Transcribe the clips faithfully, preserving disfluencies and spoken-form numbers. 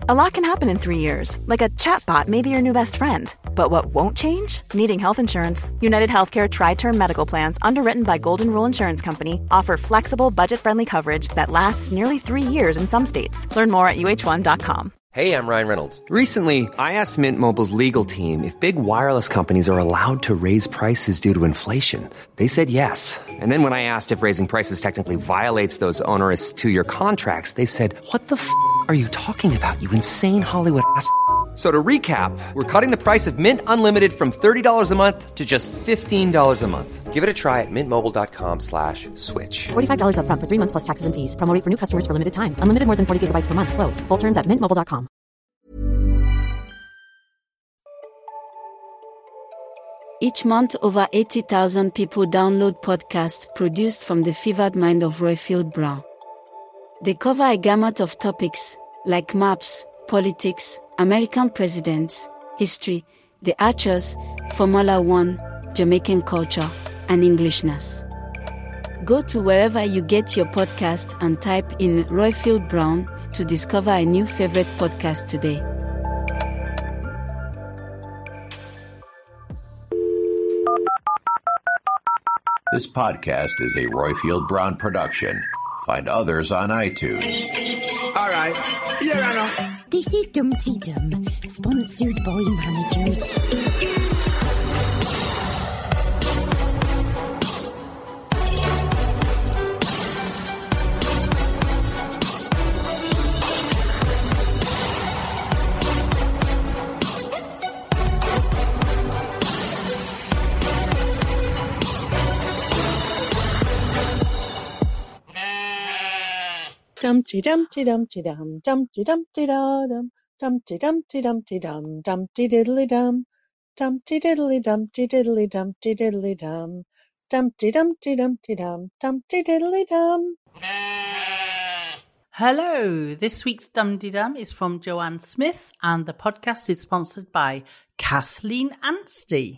A lot can happen in three years, like a chatbot may be your new best friend. But what won't change? Needing health insurance. United Healthcare Tri-Term Medical Plans, underwritten by Golden Rule Insurance Company, offer flexible, budget-friendly coverage that lasts nearly three years in some states. Learn more at U H one dot com. Hey, I'm Ryan Reynolds. Recently, I asked Mint Mobile's legal team if big wireless companies are allowed to raise prices due to inflation. They said yes. And then when I asked if raising prices technically violates those onerous two-year contracts, they said, what the f*** are you talking about, you insane Hollywood ass f- So to recap, we're cutting the price of Mint Unlimited from thirty dollars a month to just fifteen dollars a month. Give it a try at mintmobile.com slash switch. forty-five dollars up front for three months plus taxes and fees. Promo rate for new customers for limited time. Unlimited more than forty gigabytes per month. Slows full terms at mint mobile dot com. Each month, over eighty thousand people download podcasts produced from the fevered mind of Roifield Brown. They cover a gamut of topics like maps, politics, American presidents, history, the Archers, Formula One, Jamaican culture, and Englishness. Go to wherever you get your podcast and type in Roifield Brown to discover a new favorite podcast today. This podcast is a Roifield Brown production. Find others on iTunes. All right. Here I know. This is Dumpty Dum, sponsored by managers. Dumpty dumpty dumpty dum, dumpty dumpty dum, dumpty dumpty dumpty dum, dumpty diddly dum, dumpty diddly dumpty diddly dumpty diddly dum, dumpty dumpty dumpty dum, dumpty diddly dum. Hello, this week's Dumpty Dum is from Joanne Smith, and the podcast is sponsored by Kathleen Anstey.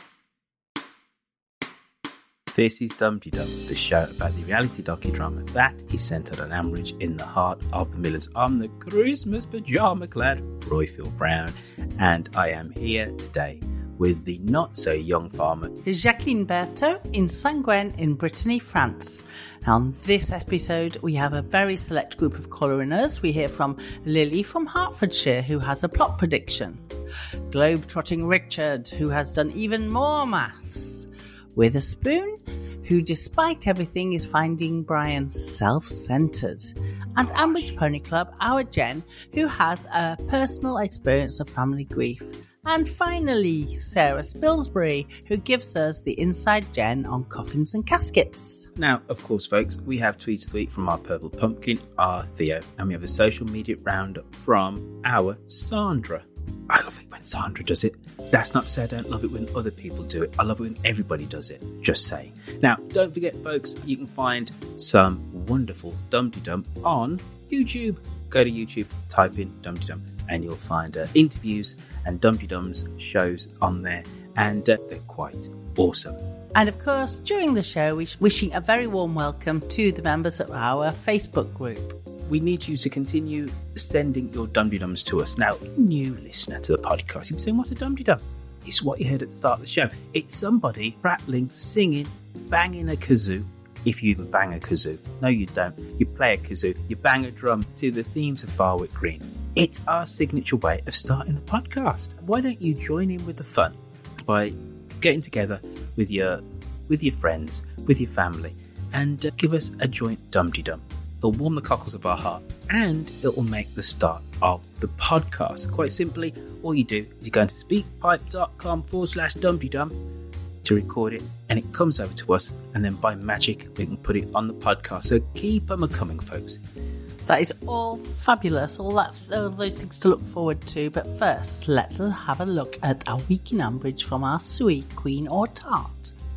This is Dumpty Dum, the show about the reality docudrama that is centred on Ambridge in the heart of the Millers. I'm the Christmas pyjama-clad Roifield Brown, and I am here today with the not-so-young farmer Jacqueline Berthaud in Saint-Gwen in Brittany, France. On this episode, we have a very select group of colour-inners. We hear from Lily from Hertfordshire, who has a plot prediction. Globe-trotting Richard, who has done even more maths. Witherspoon, who despite everything is finding Brian self-centred. And Ambridge Pony Club, our Jen, who has a personal experience of family grief. And finally, Sarah Spilsbury, who gives us the inside Jen on coffins and caskets. Now, of course, folks, we have tweets to tweet from our Purple Pumpkin, our Theo, and we have a social media roundup from our Sandra. I love it when Sandra does it. That's not to say I don't love it when other people do it. I love it when everybody does it. Just saying. Now, don't forget, folks, you can find some wonderful Dumpty Dum on YouTube. Go to YouTube, type in Dumpty Dum, and you'll find uh, interviews and Dumpty Dum's shows on there. And uh, they're quite awesome. And of course, during the show, we're wishing a very warm welcome to the members of our Facebook group. We need you to continue sending your Dumpty Dums to us. Now, new listener to the podcast, you'll be saying, what's a Dumpty Dum? It's what you heard at the start of the show. It's somebody prattling, singing, banging a kazoo. If you even bang a kazoo. No, you don't. You play a kazoo. You bang a drum to the themes of Barwick Green. It's our signature way of starting the podcast. Why don't you join in with the fun by getting together with your with your friends, with your family, and uh, give us a joint Dumpty Dum. It'll warm the cockles of our heart, and it will make the start of the podcast. Quite simply, all you do is you go into speakpipe.com forward slash Dumpty Dum to record it, and it comes over to us, and then by magic, we can put it on the podcast. So keep them a-coming, folks. That is all fabulous, all, that, all those things to look forward to. But first, let's have a look at our week in Ambridge from our Sui, Queen or Tart.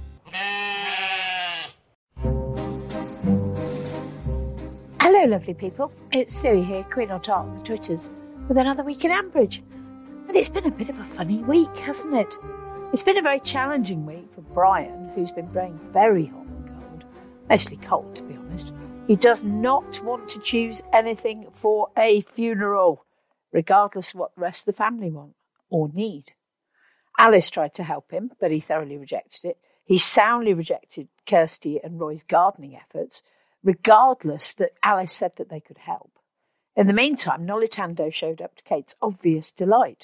Hello, lovely people. It's Sue here, Queen or Tart on the Twitters, with another week in Ambridge. And it's been a bit of a funny week, hasn't it? It's been a very challenging week for Brian, who's been playing very hot and cold. Mostly cold, to be honest. He does not want to choose anything for a funeral. regardless of what the rest of the family want or need. Alice tried to help him, but he thoroughly rejected it. He soundly rejected Kirsty and Roy's gardening efforts, regardless that Alice said that they could help. In the meantime, Nolitando showed up to Kate's obvious delight.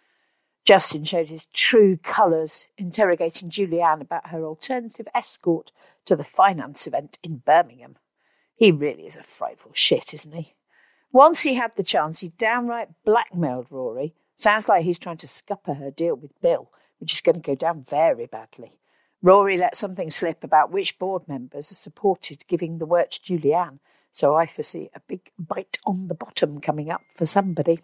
Justin showed his true colours, interrogating Julianne about her alternative escort to the finance event in Birmingham. He really is a frightful shit, isn't he? Once he had the chance, he downright blackmailed Rory. Sounds like he's trying to scupper her deal with Bill, which is going to go down very badly. Rory let something slip about which board members are supported giving the work to Julianne, so I foresee a big bite on the bottom coming up for somebody.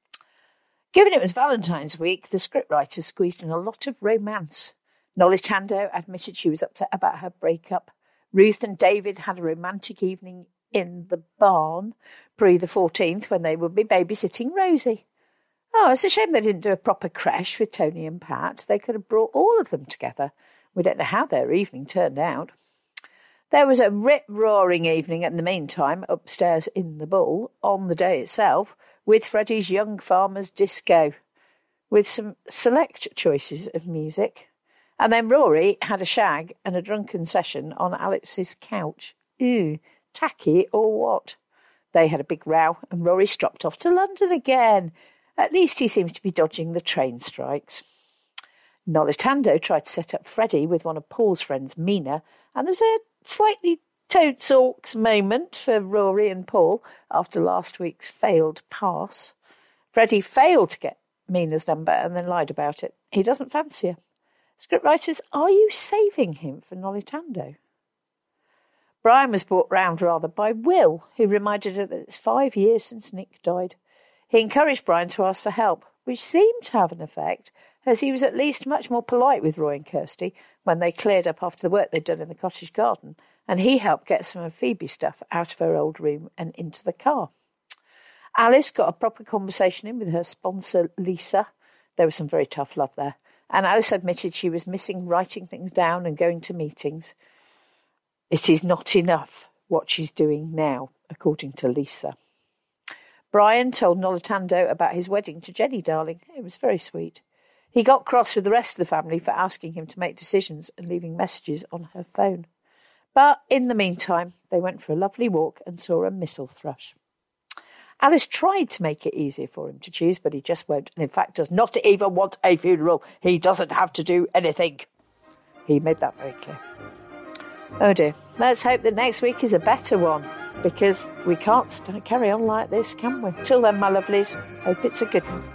Given it was Valentine's week, the scriptwriters squeezed in a lot of romance. Nolitando admitted she was upset about her breakup. Ruth and David had a romantic evening in the barn, pre the fourteenth, when they would be babysitting Rosie. Oh, it's a shame they didn't do a proper creche with Tony and Pat. They could have brought all of them together. We don't know how their evening turned out. There was a rip-roaring evening in the meantime upstairs in the Bull on the day itself with Freddie's Young Farmers Disco, with some select choices of music. And then Rory had a shag and a drunken session on Alex's couch. Ew, tacky or what? They had a big row and Rory stropped off to London again. At least he seems to be dodging the train strikes. Nolitando tried to set up Freddie with one of Paul's friends, Mina, and there was a slightly toad-sawks moment for Rory and Paul after last week's failed pass. Freddie failed to get Mina's number and then lied about it. He doesn't fancy her. Scriptwriters, are you saving him for Nolitando? Brian was brought round rather by Will, who reminded her that it's five years since Nick died. He encouraged Brian to ask for help, which seemed to have an effect, as he was at least much more polite with Roy and Kirsty when they cleared up after the work they'd done in the cottage garden, and he helped get some of Phoebe's stuff out of her old room and into the car. Alice got a proper conversation in with her sponsor, Lisa. There was some very tough love there, and Alice admitted she was missing writing things down and going to meetings. It is not enough what she's doing now, according to Lisa. Brian told Nolitando about his wedding to Jenny Darling. It was very sweet. He got cross with the rest of the family for asking him to make decisions and leaving messages on her phone. But in the meantime, they went for a lovely walk and saw a missel thrush. Alice tried to make it easier for him to choose, but he just won't, and in fact does not even want a funeral. He doesn't have to do anything. He made that very clear. Oh dear, let's hope that next week is a better one, because we can't st- carry on like this, can we? Till then, my lovelies, hope it's a good one.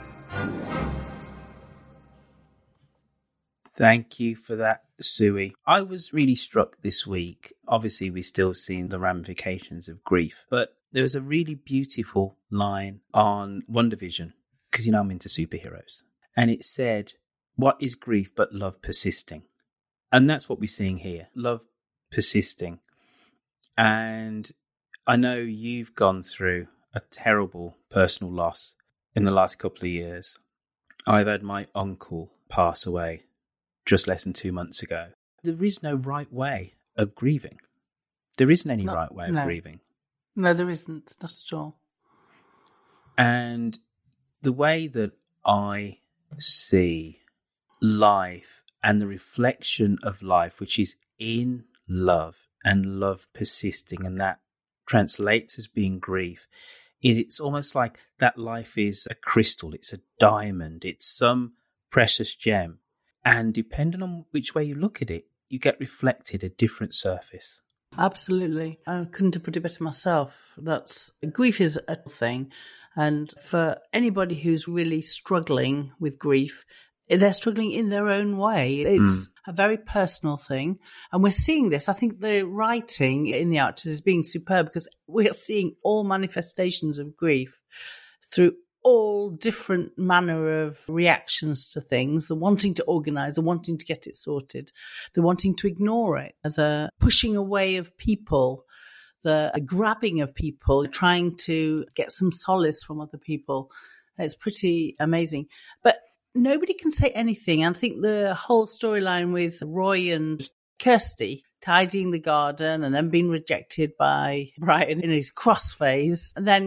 Thank you for that, Suey. I was really struck this week. Obviously, we're still seeing the ramifications of grief, but there was a really beautiful line on WandaVision, because, you know, I'm into superheroes. And it said, what is grief but love persisting? And that's what we're seeing here. Love persisting. And I know you've gone through a terrible personal loss in the last couple of years. I've had my uncle pass away just less than two months ago. There is no right way of grieving. There isn't any no, right way of no. grieving. No, there isn't. Not at all. And the way that I see life and the reflection of life, which is in love and love persisting, and that translates as being grief, is it's almost like that life is a crystal, it's a diamond, it's some precious gem. And depending on which way you look at it, you get reflected a different surface. Absolutely. I couldn't have put it better myself. That's grief is a thing. And for anybody who's really struggling with grief, they're struggling in their own way. It's mm. a very personal thing. And we're seeing this. I think the writing in the Archers is being superb because we're seeing all manifestations of grief through all different manner of reactions to things, the wanting to organise, the wanting to get it sorted, the wanting to ignore it, the pushing away of people, the grabbing of people, trying to get some solace from other people. It's pretty amazing. But nobody can say anything. I think the whole storyline with Roy and Kirsty tidying the garden and then being rejected by Brian in his cross phase, and then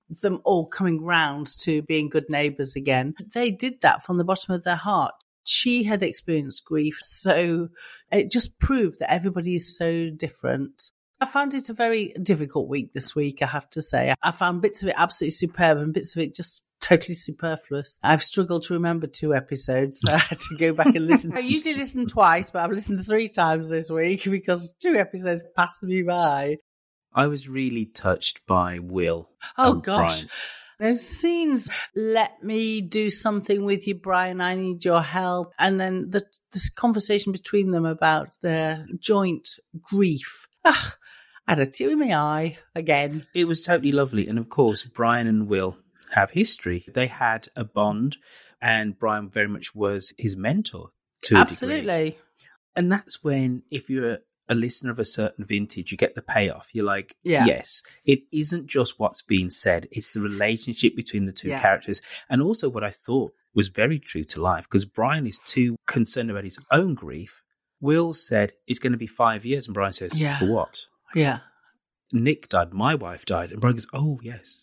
them all coming round to being good neighbours again. They did that from the bottom of their heart. She had experienced grief, so it just proved that everybody is so different. I found it a very difficult week this week, I have to say. I found bits of it absolutely superb and bits of it just totally superfluous. I've struggled to remember two episodes, so I had to go back and listen. I usually listen twice, but I've listened three times this week because two episodes passed me by. I was really touched by Will. Oh, gosh. Brian. Those scenes, let me do something with you, Brian, I need your help. And then the this conversation between them about their joint grief. Ugh, I had a tear in my eye again. It was totally lovely. And of course, Brian and Will have history. They had a bond, and Brian very much was his mentor to Absolutely. a degree. And that's when, if you're a listener of a certain vintage, you get the payoff. You're like, yeah. yes, it isn't just what's being said, it's the relationship between the two yeah. characters. And also what I thought was very true to life, because Brian is too concerned about his own grief. Will said, it's going to be five years. And Brian says, yeah. for what? Yeah. Nick died, my wife died. And Brian goes, oh, yes.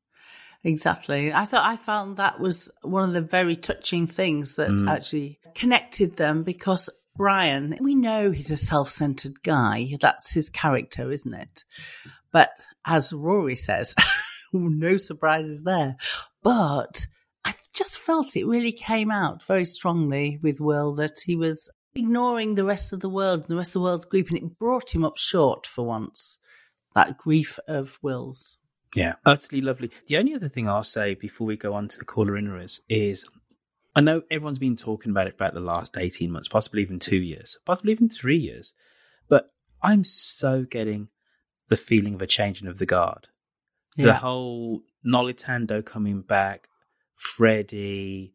Exactly. I thought I found that was one of the very touching things that mm. actually connected them, because Brian, we know he's a self-centered guy. That's his character, isn't it? But as Rory says, no surprises there. But I just felt it really came out very strongly with Will that he was ignoring the rest of the world and the rest of the world's grief, and it brought him up short for once, that grief of Will's. Yeah, utterly lovely. The only other thing I'll say before we go on to the caller-inners is, I know everyone's been talking about it about the last eighteen months, possibly even two years, possibly even three years, but I'm so getting the feeling of a changing of the guard. Yeah. The whole Nolitando coming back, Freddie,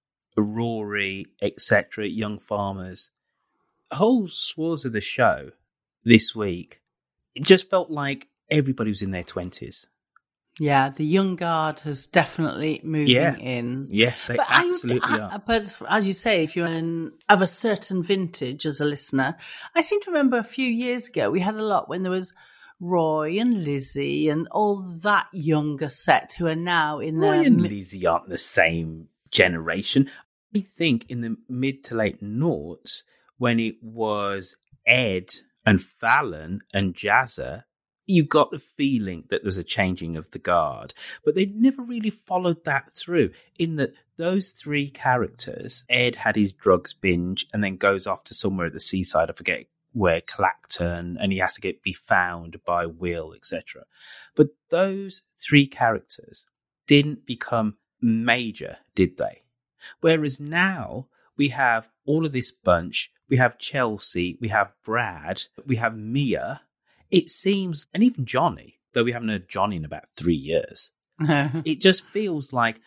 Rory, et cetera, young farmers, whole swaths of the show this week, it just felt like everybody was in their twenties. Yeah, the young guard has definitely moving yeah. in. Yeah, they but absolutely I, are. But as you say, if you're in, of a certain vintage as a listener, I seem to remember a few years ago we had a lot when there was Roy and Lizzie and all that younger set who are now in Roy their... and mi- Lizzie aren't the same generation. I think in the mid to late noughts, when it was Ed and Fallon and Jazza, you got the feeling that there's a changing of the guard, but they never really followed that through, in that those three characters, Ed had his drugs binge and then goes off to somewhere at the seaside, I forget where, Clacton, and he has to get be found by Will, et cetera. But those three characters didn't become major, did they? Whereas now we have all of this bunch, we have Chelsea, we have Brad, we have Mia. It seems, and even Johnny, though we haven't heard Johnny in about three years, it just feels like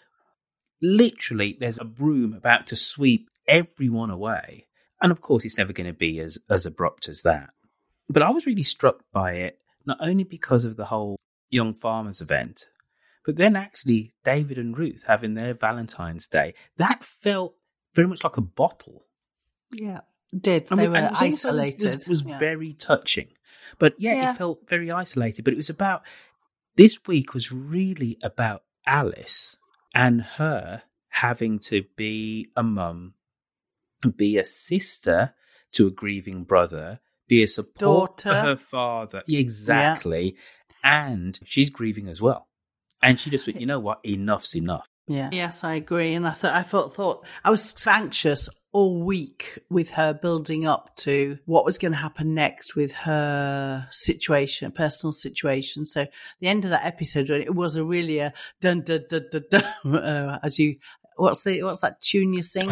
literally there's a broom about to sweep everyone away. And of course, it's never going to be as, as abrupt as that. But I was really struck by it, not only because of the whole Young Farmers event, but then actually David and Ruth having their Valentine's Day. That felt very much like a bottle. Yeah, it did. I they mean, were it was isolated. Also, was, was yeah. very touching. But yeah, yeah, it felt very isolated. But it was about, this week was really about Alice and her having to be a mum, be a sister to a grieving brother, be a support Daughter. to her father. Exactly. Yeah. And she's grieving as well. And she just went, you know what? Enough's enough. Yeah. Yes, I agree. And I thought, I thought, thought I was anxious all week with her building up to what was going to happen next with her situation, personal situation. So the end of that episode, it was a really a dun dun dun dun dun. Uh, as you, what's the what's that tune you sing?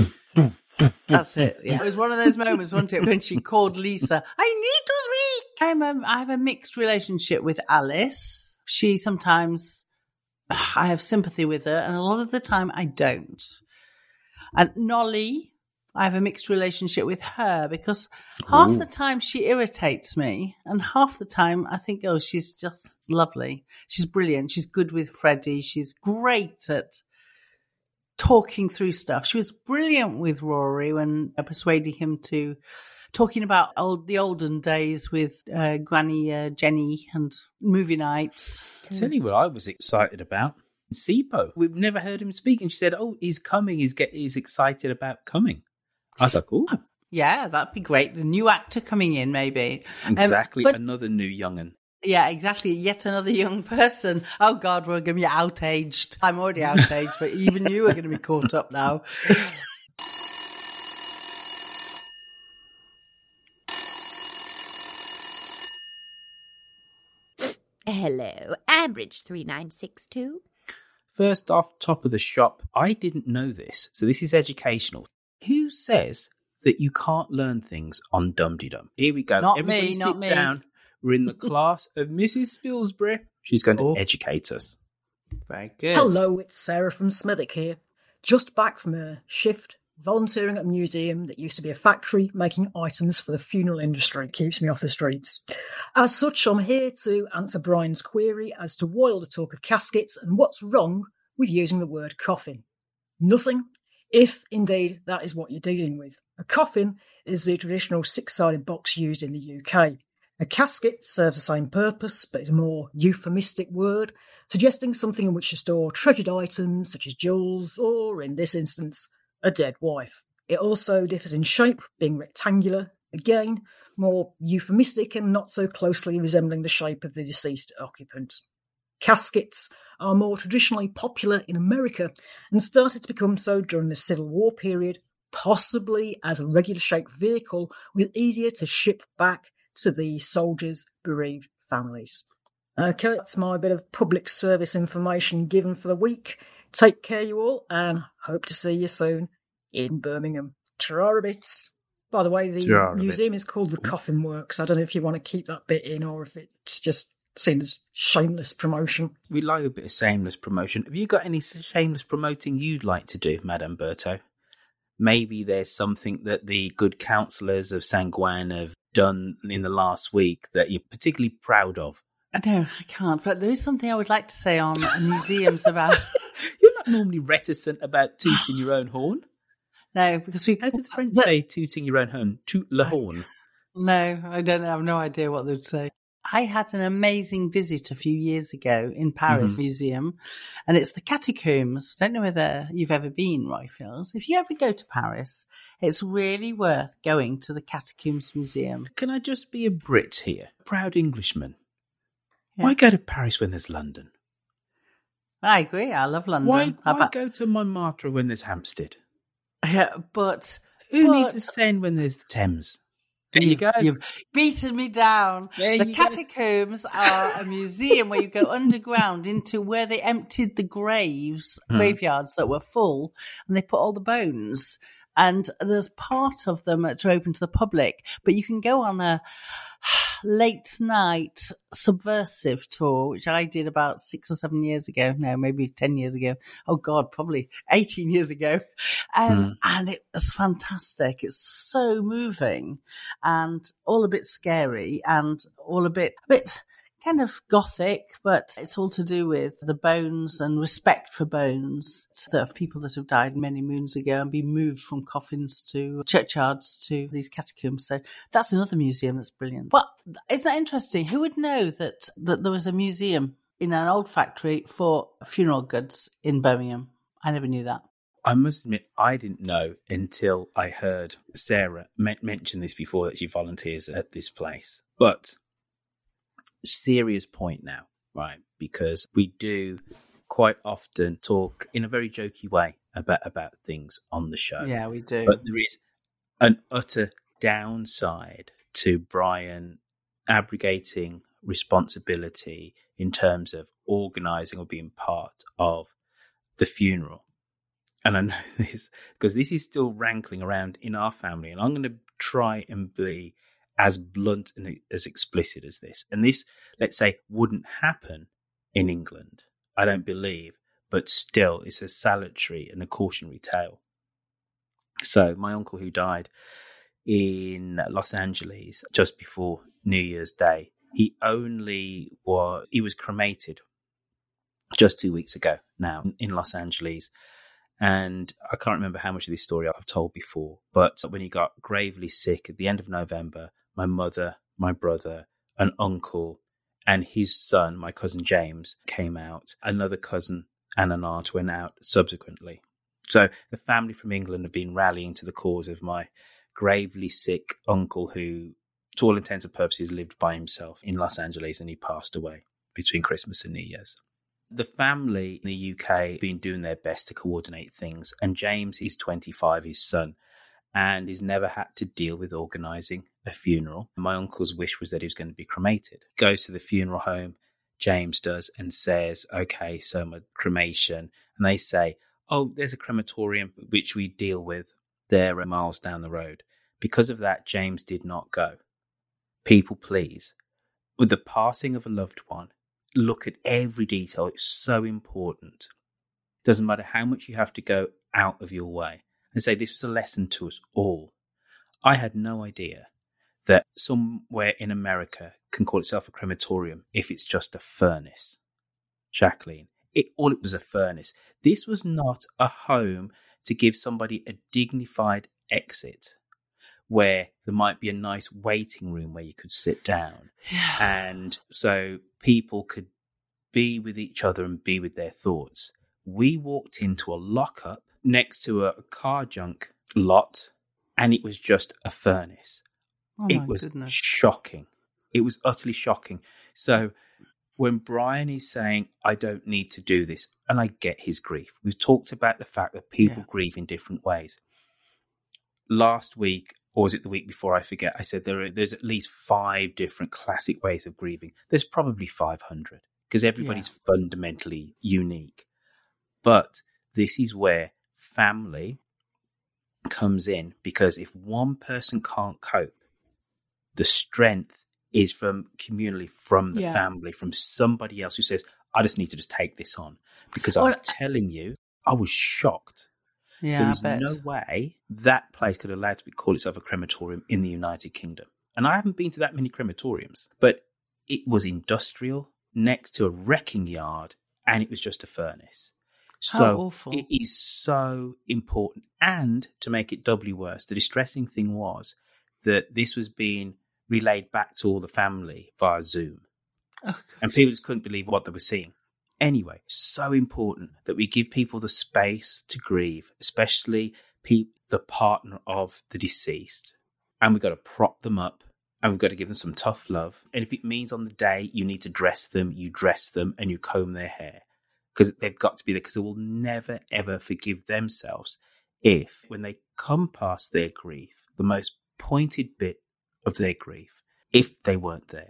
That's it. Yeah, it was one of those moments, wasn't it, when she called Lisa, "I need to speak." I'm a, I have a mixed relationship with Alice. She sometimes, I have sympathy with her, and a lot of the time I don't. And Nolly, I have a mixed relationship with her because half Ooh. the time she irritates me and half the time I think, oh, she's just lovely. She's brilliant. She's good with Freddie. She's great at talking through stuff. She was brilliant with Rory when uh, persuading him to talking about old the olden days with uh, Granny uh, Jenny and movie nights. I'll tell you what I was excited about. Sipo. We've never heard him speak, and she said, "Oh, he's coming. He's get he's excited about coming." I was like, "Oh, yeah, that'd be great." The new actor coming in, maybe exactly um, but, another new young'un. Yeah, exactly. Yet another young person. Oh God, we're going to be outaged. I'm already outaged, but even you are going to be caught up now. Hello, Ambridge three nine six two. First off, top of the shop, I didn't know this, so this is educational. Who says that you can't learn things on Dum-de-Dum? Here we go. Not Everybody me, sit not me. down. We're in the class of Missus Spilsbury. She's going to Oh. educate us. Very good. Hello, it's Sarah from Smethwick here. Just back from a shift, volunteering at a museum that used to be a factory making items for the funeral industry. Keeps me off the streets. As such, I'm here to answer Brian's query as to why all the talk of caskets and what's wrong with using the word coffin. Nothing, if indeed that is what you're dealing with. A coffin is the traditional six-sided box used in the U K. A casket serves the same purpose, but is a more euphemistic word, suggesting something in which to store treasured items such as jewels or, in this instance, a dead wife. It also differs in shape, being rectangular, again, more euphemistic and not so closely resembling the shape of the deceased occupant. Caskets are more traditionally popular in America and started to become so during the Civil War period, possibly as a regular shaped vehicle with easier to ship back to the soldiers' bereaved families. Okay, that's my bit of public service information given for the week. Take care, you all, and hope to see you soon in Birmingham. Ta-ra bits. By the way, the Ta-ra bit. museum is called the Coffin Works. I don't know if you want to keep that bit in or if it's just seen as shameless promotion. We like a bit of shameless promotion. Have you got any shameless promoting you'd like to do, Madame Berto? Maybe there's something that the good counsellors of Saint Gwen have done in the last week that you're particularly proud of. No, I can't. But there is something I would like to say on museums about. You're not normally reticent about tooting your own horn. No, because we. How do the French say tooting your own horn? Toot le horn. No, I don't know. I have no idea what they'd say. I had an amazing visit a few years ago in Paris mm-hmm. Museum, and it's the Catacombs. I don't know whether you've ever been, Royfield. If you ever go to Paris, it's really worth going to the Catacombs Museum. Can I just be a Brit here? A proud Englishman. Yeah. Why go to Paris when there's London? I agree. I love London. Why, why about... go to Montmartre when there's Hampstead? Yeah, but... Who but... needs the Seine when there's the Thames? There you, you go. You've beaten me down. There the Catacombs go. Are a museum where you go underground into where they emptied the graves, hmm. graveyards that were full, and they put all the bones. And there's part of them that's open to the public, but you can go on a late night subversive tour, which I did about six or seven years ago. No, maybe ten years ago. Oh God, probably eighteen years ago. Um, mm. And it was fantastic. It's so moving and all a bit scary and all a bit, a bit kind of gothic, but it's all to do with the bones and respect for bones of people that have died many moons ago and been moved from coffins to churchyards to these catacombs. So that's another museum that's brilliant. But isn't that interesting? Who would know that, that there was a museum in an old factory for funeral goods in Birmingham? I never knew that. I must admit, I didn't know until I heard Sarah mention this before, that she volunteers at this place. But serious point now, right? Because we do quite often talk in a very jokey way about, about things on the show. Yeah, we do. But there is an utter downside to Brian abrogating responsibility in terms of organising or being part of the funeral. And I know this because this is still rankling around in our family, and I'm going to try and be as blunt and as explicit as this. And this, let's say, wouldn't happen in England, I don't believe, but still it's a salutary and a cautionary tale. So my uncle, who died in Los Angeles just before New Year's Day, he only was, he was cremated just two weeks ago now in Los Angeles. And I can't remember how much of this story I've told before, but when he got gravely sick at the end of November, my mother, my brother, an uncle, and his son, my cousin James, came out. Another cousin and an aunt went out subsequently. So the family from England have been rallying to the cause of my gravely sick uncle who, to all intents and purposes, lived by himself in Los Angeles, and he passed away between Christmas and New Year's. The family in the U K have been doing their best to coordinate things, and James is twenty-five, his son, and he's never had to deal with organising a funeral. My uncle's wish was that he was going to be cremated. Goes to the funeral home, James does, and says, okay, so my cremation. And they say, oh, there's a crematorium which we deal with there miles down the road. Because of that, James did not go. People, please, with the passing of a loved one, look at every detail. It's so important. Doesn't matter how much you have to go out of your way. And say this was a lesson to us all. I had no idea that somewhere in America can call itself a crematorium if it's just a furnace. Jacqueline, it all it was a furnace. This was not a home to give somebody a dignified exit where there might be a nice waiting room where you could sit down. Yeah. And so people could be with each other and be with their thoughts. We walked into a lockup next to a car junk lot, and it was just a furnace. Oh it my was goodness. shocking. It was utterly shocking. So when Brian is saying, I don't need to do this, and I get his grief. We've talked about the fact that people Yeah. grieve in different ways. Last week, or was it the week before, I forget, I said there are, there's at least five different classic ways of grieving. There's probably five hundred because everybody's Yeah. fundamentally unique. But this is where family comes in, because if one person can't cope, the strength is from communally, from the Yeah. family, from somebody else who says, I just need to just take this on. Because Well, I'm telling you, I was shocked. Yeah, There I was bet. no way that place could allow it to be, call itself a crematorium in the United Kingdom. And I haven't been to that many crematoriums, but it was industrial next to a wrecking yard, and it was just a furnace. How So awful. it is so important. And to make it doubly worse, the distressing thing was that this was being relayed back to all the family via Zoom. Oh, And people just couldn't believe what they were seeing. Anyway, so important that we give people the space to grieve, especially pe- the partner of the deceased. And we've got to prop them up, and we've got to give them some tough love. And if it means on the day you need to dress them, you dress them and you comb their hair, because they've got to be there, because they will never, ever forgive themselves if, when they come past their grief, the most pointed bit of their grief, if they weren't there.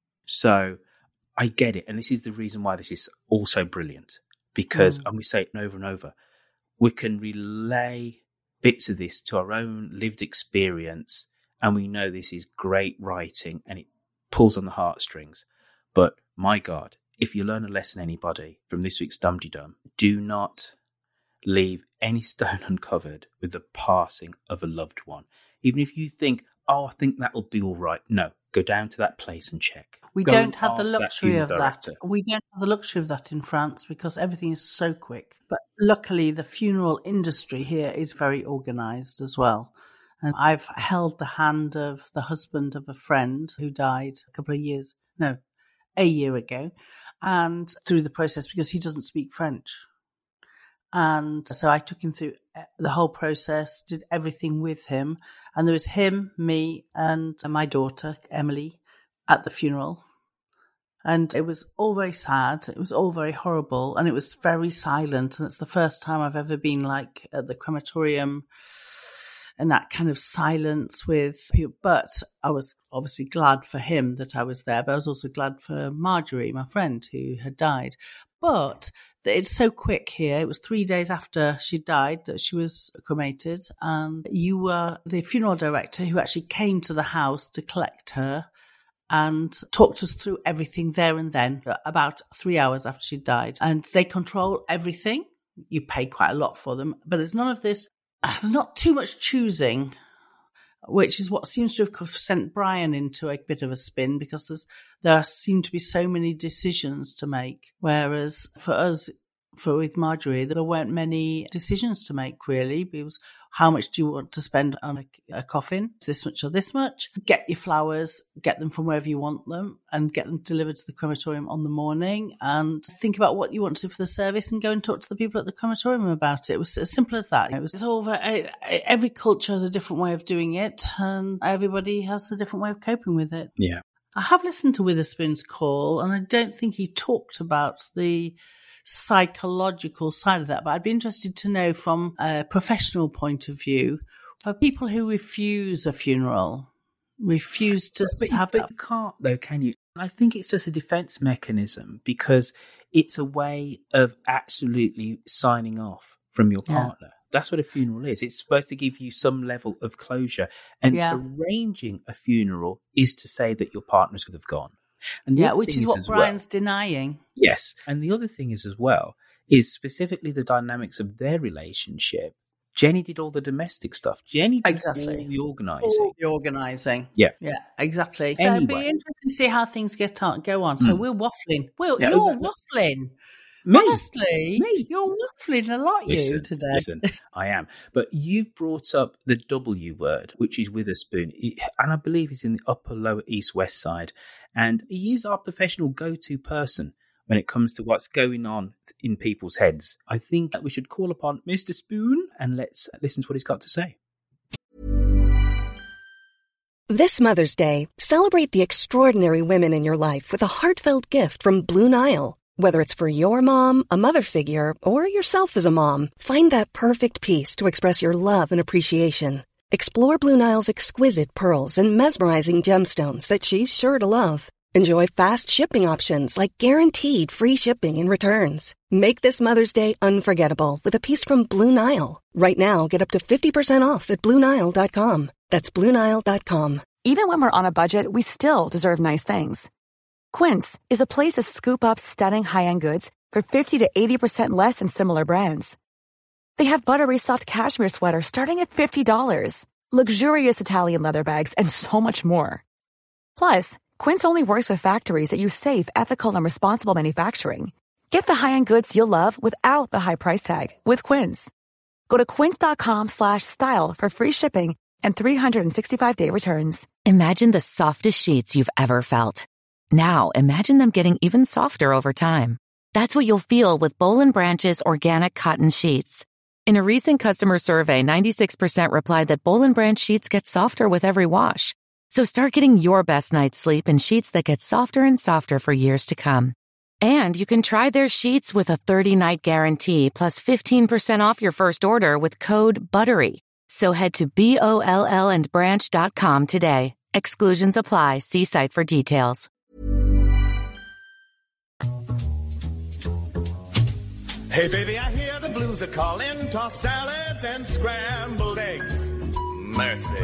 So I get it. And this is the reason why this is also brilliant, because, mm. and we say it over and over, we can relay bits of this to our own lived experience. And we know this is great writing and it pulls on the heartstrings. But my God, if you learn a lesson, anybody, from this week's Dum Dum, do not leave any stone uncovered with the passing of a loved one. Even if you think, oh, I think that'll be all right. No, go down to that place and check. We Go don't and have the ask that luxury funeral of that. director. We don't have the luxury of that in France because everything is so quick. But luckily, the funeral industry here is very organised as well. And I've held the hand of the husband of a friend who died a couple of years, no, a year ago, and through the process because he doesn't speak French. And so I took him through the whole process, did everything with him. And there was him, me, and my daughter, Emily, at the funeral. And it was all very sad. It was all very horrible. And it was very silent. And it's the first time I've ever been like at the crematorium and that kind of silence with people. But I was obviously glad for him that I was there. But I was also glad for Marjorie, my friend, who had died. But it's so quick here. It was three days after she died that she was cremated. And you were the funeral director who actually came to the house to collect her and talked us through everything there and then, about three hours after she died. And they control everything. You pay quite a lot for them. But there's none of this. There's not too much choosing, which is what seems to have sent Brian into a bit of a spin, because there's there seem to be so many decisions to make. Whereas for us, for with Marjorie, there weren't many decisions to make, really. It was, how much do you want to spend on a, a coffin? This much or this much? Get your flowers, get them from wherever you want them, and get them delivered to the crematorium on the morning, and think about what you want to do for the service and go and talk to the people at the crematorium about it. It was as simple as that. It was it's all very, every culture has a different way of doing it, and everybody has a different way of coping with it. Yeah. I have listened to Witherspoon's call, and I don't think he talked about the psychological side of that, but I'd be interested to know from a professional point of view, for people who refuse a funeral, refuse to but, have but that. you can't though, can you? I think it's just a defense mechanism, because it's a way of absolutely signing off from your partner. Yeah. That's what a funeral is. It's supposed to give you some level of closure, and yeah. arranging a funeral is to say that your partner's could have gone. And yeah, which is what Brian's well, denying. Yes. And the other thing is as well, is specifically the dynamics of their relationship. Jenny did all the domestic stuff. Jenny did exactly. all the organising. All the organising. Yeah. Yeah, exactly. So anyway. it'd be interesting to see how things get on, go on. So mm. we're waffling. We're, yeah, you're waffling. Me? Honestly, Me? You're waffling a lot, listen, you, today. Listen, I am. But you've brought up the W word, which is Witherspoon, and I believe he's in the upper, lower, east, west side. And he is our professional go-to person when it comes to what's going on in people's heads. I think that we should call upon Mister Spoon and let's listen to what he's got to say. This Mother's Day, celebrate the extraordinary women in your life with a heartfelt gift from Blue Nile. Whether it's for your mom, a mother figure, or yourself as a mom, find that perfect piece to express your love and appreciation. Explore Blue Nile's exquisite pearls and mesmerizing gemstones that she's sure to love. Enjoy fast shipping options like guaranteed free shipping and returns. Make this Mother's Day unforgettable with a piece from Blue Nile. Right now, get up to fifty percent off at Blue Nile dot com. That's Blue Nile dot com. Even when we're on a budget, we still deserve nice things. Quince is a place to scoop up stunning high-end goods for fifty to eighty percent less than similar brands. They have buttery soft cashmere sweaters starting at fifty dollars, luxurious Italian leather bags, and so much more. Plus, Quince only works with factories that use safe, ethical, and responsible manufacturing. Get the high-end goods you'll love without the high price tag with Quince. Go to quince.com slash style for free shipping and three sixty-five day returns. Imagine the softest sheets you've ever felt. Now, imagine them getting even softer over time. That's what you'll feel with Boll and Branch's organic cotton sheets. In a recent customer survey, ninety-six percent replied that Boll and Branch sheets get softer with every wash. So start getting your best night's sleep in sheets that get softer and softer for years to come. And you can try their sheets with a thirty-night guarantee plus fifteen percent off your first order with code BUTTERY. So head to B O L L and branch dot com today. Exclusions apply. See site for details. Hey, baby, I hear the blues are calling. Toss salads and scrambled eggs. Mercy.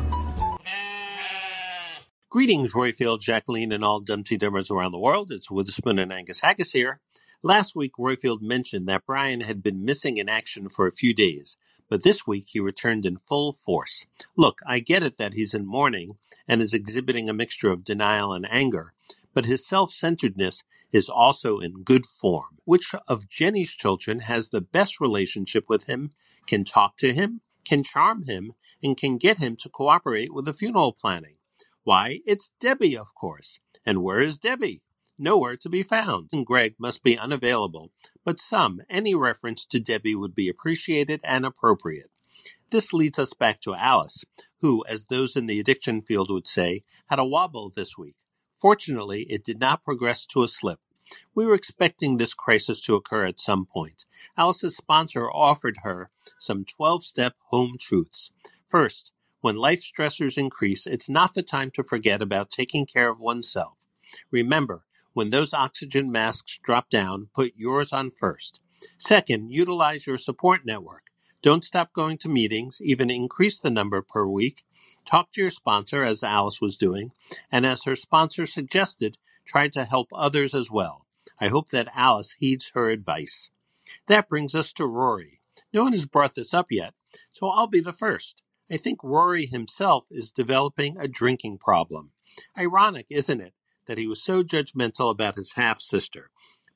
Greetings, Roifield, Jacqueline, and all Dumpty Dummers around the world. It's Witherspoon and Angus Haggis here. Last week, Roifield mentioned that Brian had been missing in action for a few days, but this week he returned in full force. Look, I get it that he's in mourning and is exhibiting a mixture of denial and anger, but his self-centeredness is also in good form. Which of Jenny's children has the best relationship with him, can talk to him, can charm him, and can get him to cooperate with the funeral planning? Why, it's Debbie, of course. And where is Debbie? Nowhere to be found. And Greg must be unavailable, but some, any reference to Debbie would be appreciated and appropriate. This leads us back to Alice, who, as those in the addiction field would say, had a wobble this week. Fortunately, it did not progress to a slip. We were expecting this crisis to occur at some point. Alice's sponsor offered her some twelve-step home truths. First, when life stressors increase, it's not the time to forget about taking care of oneself. Remember, when those oxygen masks drop down, put yours on first. Second, utilize your support network. Don't stop going to meetings, even increase the number per week. Talk to your sponsor, as Alice was doing, and as her sponsor suggested, try to help others as well. I hope that Alice heeds her advice. That brings us to Rory. No one has brought this up yet, so I'll be the first. I think Rory himself is developing a drinking problem. Ironic, isn't it, that he was so judgmental about his half-sister?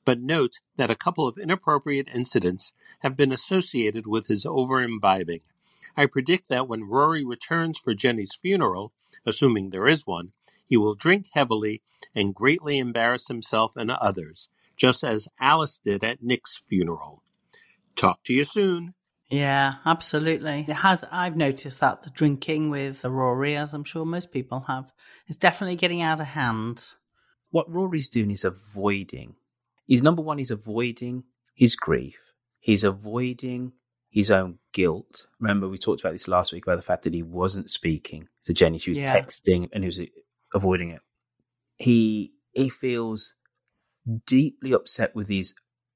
but note that a couple of inappropriate incidents have been associated with his over-imbibing. I predict that when Rory returns for Jenny's funeral, assuming there is one, he will drink heavily and greatly embarrass himself and others, just as Alice did at Nick's funeral. Talk to you soon. Yeah, absolutely. It has. I've noticed that the drinking with Rory, as I'm sure most people have, is definitely getting out of hand. What Rory's doing is avoiding. He's number one, he's avoiding his grief. He's avoiding his own guilt. Remember, we talked about this last week about the fact that he wasn't speaking to Jenny. She was Yeah. texting and he was avoiding it. He he feels deeply upset with his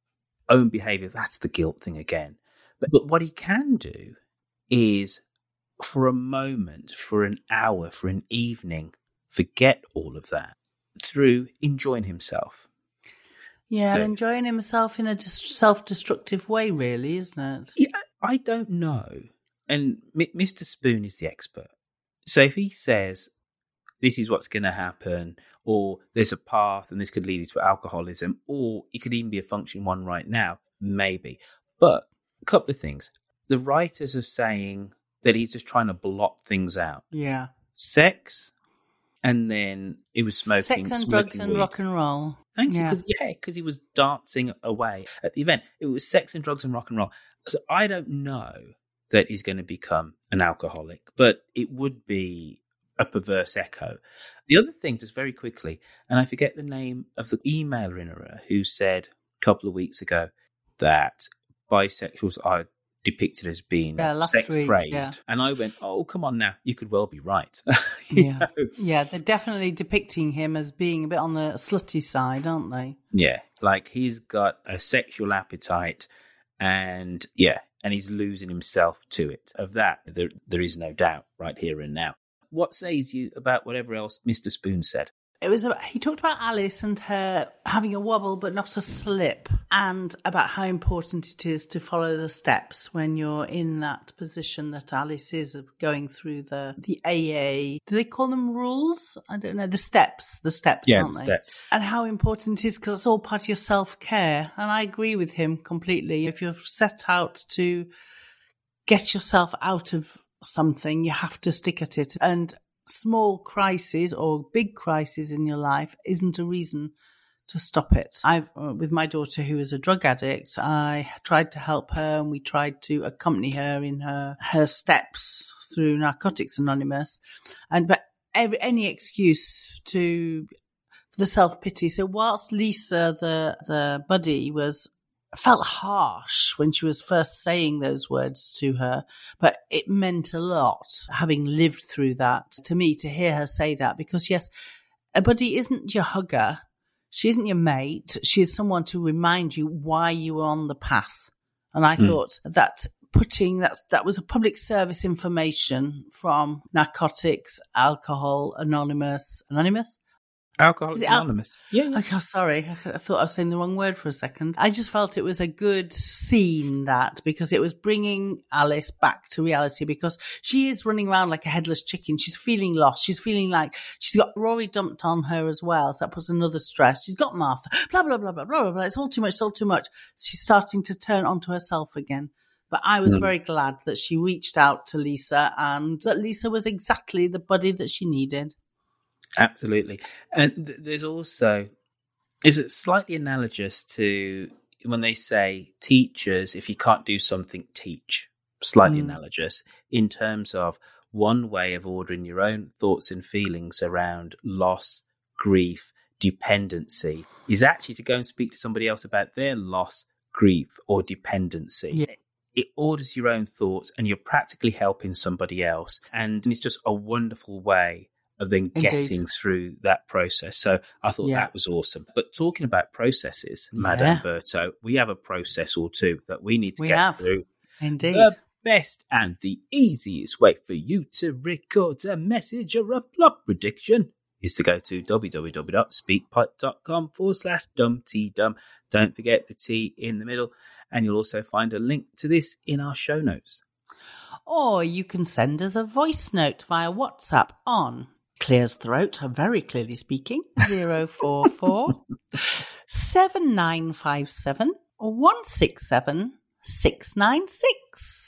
own behavior. That's the guilt thing again. But, but what he can do is, for a moment, for an hour, for an evening, forget all of that through enjoying himself. Yeah, So- and enjoying himself in a just self-destructive way, really, isn't it? Yeah, I don't know. And M- Mister Spoon is the expert. So if he says, this is what's going to happen, or there's a path and this could lead you to alcoholism, or it could even be a functioning one right now, maybe. But a couple of things. The writers are saying that he's just trying to blot things out. Yeah. Sex, and then he was smoking. Sex and smoking drugs and weed. rock and roll. Thank you. Yeah. Cause, yeah, because he was dancing away at the event. It was sex and drugs and rock and roll. So I don't know that he's going to become an alcoholic, but it would be a perverse echo. The other thing, just very quickly, and I forget the name of the emailer in her who said a couple of weeks ago that bisexuals are depicted as being Yeah, last sex week, praised. yeah. And I went, oh, come on now. You could well be right. Yeah. Yeah, they're definitely depicting him as being a bit on the slutty side, aren't they? Yeah, like he's got a sexual appetite and yeah, and he's losing himself to it. Of that, there, there is no doubt right here and now. What says you about whatever else Mister Spoon said? It was about, he talked about Alice and her having a wobble but not a slip, and about how important it is to follow the steps when you're in that position that Alice is, of going through the the A A. Do they call them rules? I don't know. The steps, the steps, Yeah, aren't the they? steps. And how important it is, because it's all part of your self-care. And I agree with him completely. If you're set out to get yourself out of something, you have to stick at it. And small crisis or big crisis in your life isn't a reason to stop it. I've, uh, with my daughter who is a drug addict, I tried to help her and we tried to accompany her in her, her steps through Narcotics Anonymous, and but every, any excuse to for the self-pity. So whilst Lisa, the, the buddy, was felt harsh when she was first saying those words to her, but it meant a lot, having lived through that, to me, to hear her say that, because yes, a buddy isn't your hugger, she isn't your mate, she is someone to remind you why you were on the path. And I Mm. thought that putting that that was a public service information from Narcotics, Alcohol Anonymous, Anonymous? Alcoholics Is it al- Anonymous. Yeah, yeah. Okay, sorry. I I thought I was saying the wrong word for a second. I just felt it was a good scene, that, because it was bringing Alice back to reality, because she is running around like a headless chicken. She's feeling lost. She's feeling like she's got Rory dumped on her as well. So that puts another stress. She's got Martha. Blah, blah, blah, blah, blah, blah, blah. It's all too much. It's all too much. She's starting to turn onto herself again. But I was Mm. very glad that she reached out to Lisa, and that Lisa was exactly the buddy that she needed. Absolutely. And th- there's also, is it slightly analogous to when they say teachers, if you can't do something, teach? Slightly Mm. analogous in terms of one way of ordering your own thoughts and feelings around loss, grief, dependency is actually to go and speak to somebody else about their loss, grief, or dependency. Yeah. It orders your own thoughts and you're practically helping somebody else. And it's just a wonderful way of then Indeed. getting through that process. So I thought Yeah. that was awesome. But talking about processes, Yeah. Madame Berto, we have a process or two that we need to We get have. through. Indeed. The best and the easiest way for you to record a message or a plot prediction is to go to www.speakpipe.com forward slash dumtdum. Don't forget the T in the middle, and you'll also find a link to this in our show notes. Or you can send us a voice note via WhatsApp on Clears throat, I'm very clearly speaking. zero four four seven nine five seven one six seven six nine six.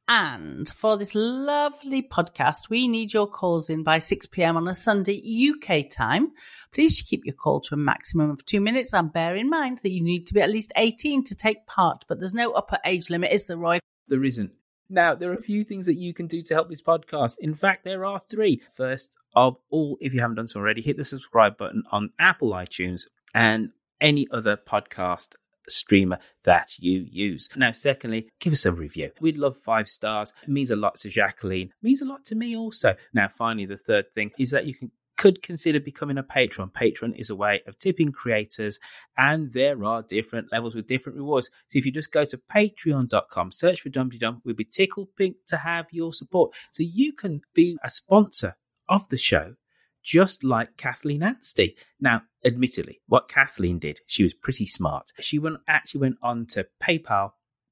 And for this lovely podcast, we need your calls in by six p.m. on a Sunday U K time. Please keep your call to a maximum of two minutes and bear in mind that you need to be at least eighteen to take part, but there's no upper age limit, is there, Roy? There isn't. Now, there are a few things that you can do to help this podcast. In fact, there are three. First of all, if you haven't done so already, hit the subscribe button on Apple iTunes and any other podcast streamer that you use. Now, secondly, give us a review. We'd love five stars. It means a lot to Jacqueline. It means a lot to me also. Now, finally, the third thing is that you can could consider becoming a patron. Patron is a way of tipping creators, and there are different levels with different rewards. So if you just go to patreon dot com, search for Dumpty Dum, we'll be tickled pink to have your support. So you can be a sponsor of the show, just like Kathleen Anstey. Now, admittedly, what Kathleen did, she was pretty smart. She went actually went on to PayPal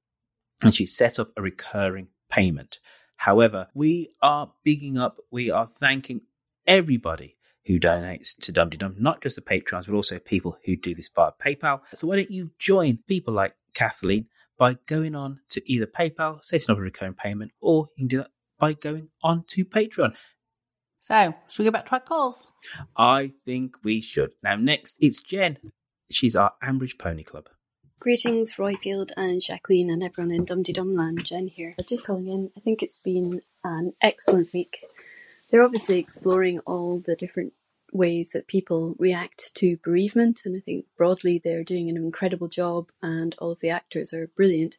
and she set up a recurring payment. However, we are bigging up, we are thanking everybody who donates to Dumpty Dum, not just the patrons, but also people who do this via PayPal. So why don't you join people like Kathleen by going on to either PayPal, setting up a recurring payment, or you can do that by going on to Patreon. So, should we go back to our calls? I think we should. Now, next, it's Jen. She's our Ambridge Pony Club. Greetings, Royfield and Jacqueline and everyone in Dumpty Dum Land. Jen here. Just calling in. I think it's been an excellent week. They're obviously exploring all the different ways that people react to bereavement, and I think broadly they're doing an incredible job and all of the actors are brilliant.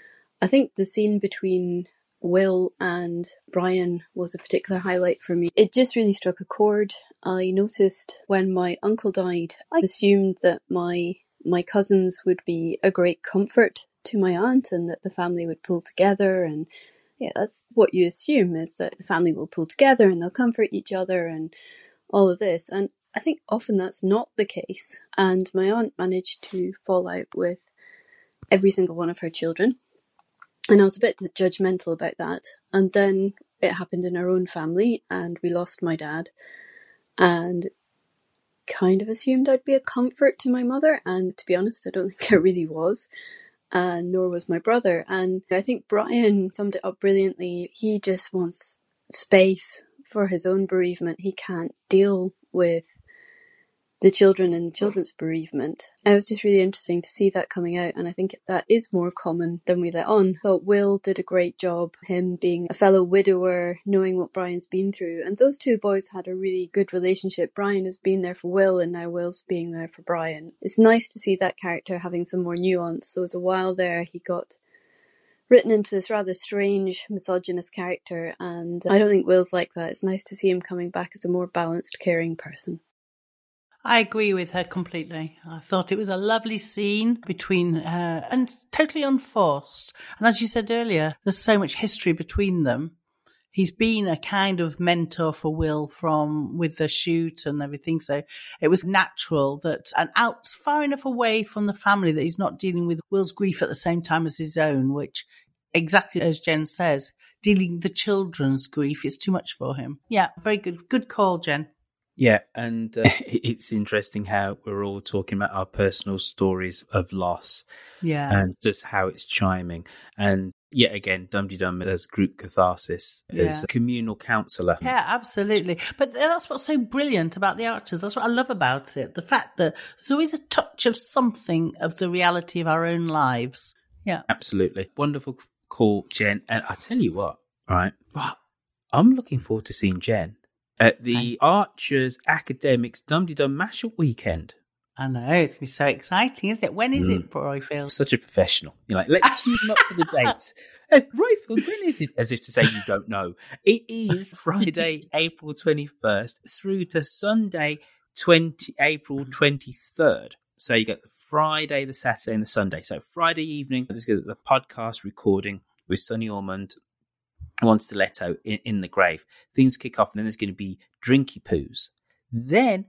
I think the scene between Will and Brian was a particular highlight for me. It just really struck a chord. I noticed when my uncle died, I assumed that my my cousins would be a great comfort to my aunt and that the family would pull together, and yeah, that's what you assume, is that the family will pull together and they'll comfort each other and all of this. And I think often that's not the case. And my aunt managed to fall out with every single one of her children. And I was a bit judgmental about that. And then it happened in our own family and we lost my dad. And kind of assumed I'd be a comfort to my mother. And to be honest, I don't think I really was. And nor was my brother. And I think Brian summed it up brilliantly. He just wants space for his own bereavement. He can't deal with the children and the children's bereavement. It was just really interesting to see that coming out, and I think that is more common than we let on. I thought Will did a great job, him being a fellow widower, knowing what Brian's been through, and those two boys had a really good relationship. Brian has been there for Will, and now Will's being there for Brian. It's nice to see that character having some more nuance. There was a while there he got written into this rather strange misogynist character, and I don't think Will's like that. It's nice to see him coming back as a more balanced, caring person. I agree with her completely. I thought it was a lovely scene between her and totally unforced. And as you said earlier, there's so much history between them. He's been a kind of mentor for Will from with the shoot and everything. So it was natural that, and out far enough away from the family that he's not dealing with Will's grief at the same time as his own, which exactly as Jen says, dealing with the children's grief is too much for him. Yeah, very good. Good call, Jen. Yeah, and uh, it's interesting how we're all talking about our personal stories of loss. Yeah. And just how it's chiming. And yet again, Dumpty Dum as group catharsis, Yeah. as a communal counsellor. Yeah, absolutely. But that's what's so brilliant about the actors. That's what I love about it. The fact that there's always a touch of something of the reality of our own lives. Yeah. Absolutely. Wonderful call, Jen. And I tell you what, right? What? I'm looking forward to seeing Jen at the Archers Academics Dumpty Dum Mashup Weekend. I know, it's going to be so exciting, isn't it? When is Mm. it, Royfield? Such a professional. You're like, let's queue them up for the dates. Uh, Royfield, when is it? As if to say you don't know. It is Friday, April twenty-first through to Sunday, twenty April twenty-third. So you get the Friday, the Saturday and the Sunday. So Friday evening, this is the podcast recording with Sonny Ormond, one stiletto in, in the grave. Things kick off and then there's going to be drinky poos. Then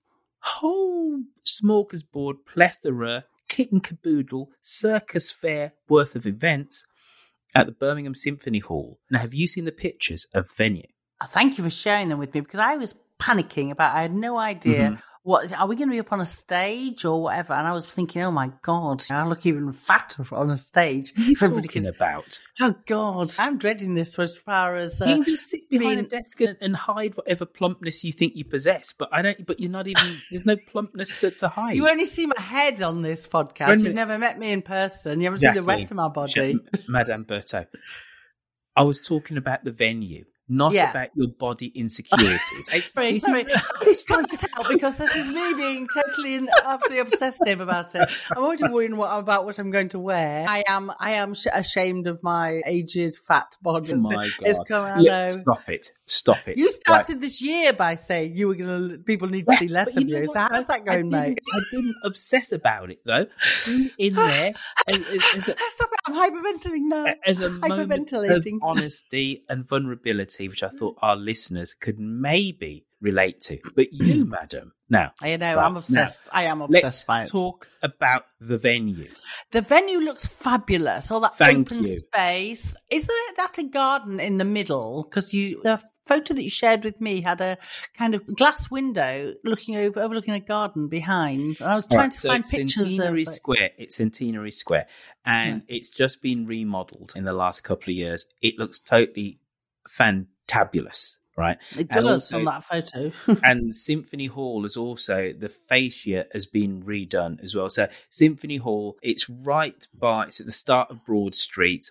whole smorgasbord, plethora, kit and caboodle, circus fair worth of events at the Birmingham Symphony Hall. Now, have you seen the pictures of venue? Thank you for sharing them with me, because I was panicking about, I had no idea. Mhm. What are we going to be up on a stage or whatever? And I was thinking, oh my God, I look even fatter on a stage. What are you Everybody talking can- about? Oh God, I'm dreading this as far as uh, You can just sit behind being- a desk and, and hide whatever plumpness you think you possess. But I don't. But you're not even. There's no plumpness to, to hide. You only see my head on this podcast. When- You've never met me in person. You haven't seen the Exactly. rest of my body. Sh- Madame Berthaud. I was talking about the venue, not Yeah. about your body insecurities. It's- Sorry, this sorry. is- Can't tell because this is me being totally and absolutely obsessive about it. I'm already worrying what, about what I'm going to wear. I am, I am sh- ashamed of my aged, fat body. Oh my God! It's coming. I Look, know. stop it! Stop it! You Right. started this year by saying you were going to. People need to see less But of you know you. what? So how's that going, I mate? didn't, I didn't obsess about it though. Threw in there as, as, as a, Stop it! I'm hyperventilating now. as a moment of Hyperventilating. honesty and vulnerability, which I thought our listeners could maybe relate to. But you, madam, now I know. right, I'm obsessed. now, I am obsessed let's by it. talk about the venue. The venue looks fabulous. All that Thank open you. space. Is there that a garden in the middle? Because you, the photo that you shared with me had a kind of glass window looking over, overlooking a garden behind. And I was trying Right, to so find pictures Centenary of it. Square. It's Centenary Square, and it's just been remodeled in the last couple of years. It looks totally fantabulous, right? It And does also- on that photo. and the Symphony Hall is also, the fascia has been redone as well. So Symphony Hall, it's right by, it's at the start of Broad Street,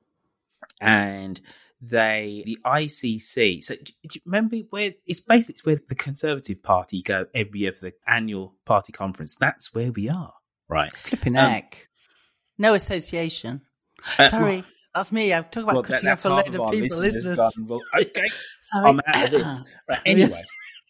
and they, the I C C. So do you remember where it's basically it's where the Conservative Party go every year for the annual party conference? That's where we are, right? Flipping Um, heck. No association. Uh, Sorry, that's me. I'm talking about Well, that- cutting that's off a half load of of our people, listeners, isn't it? Garden Rule. Okay, Sorry. I'm out of this. Right, anyway,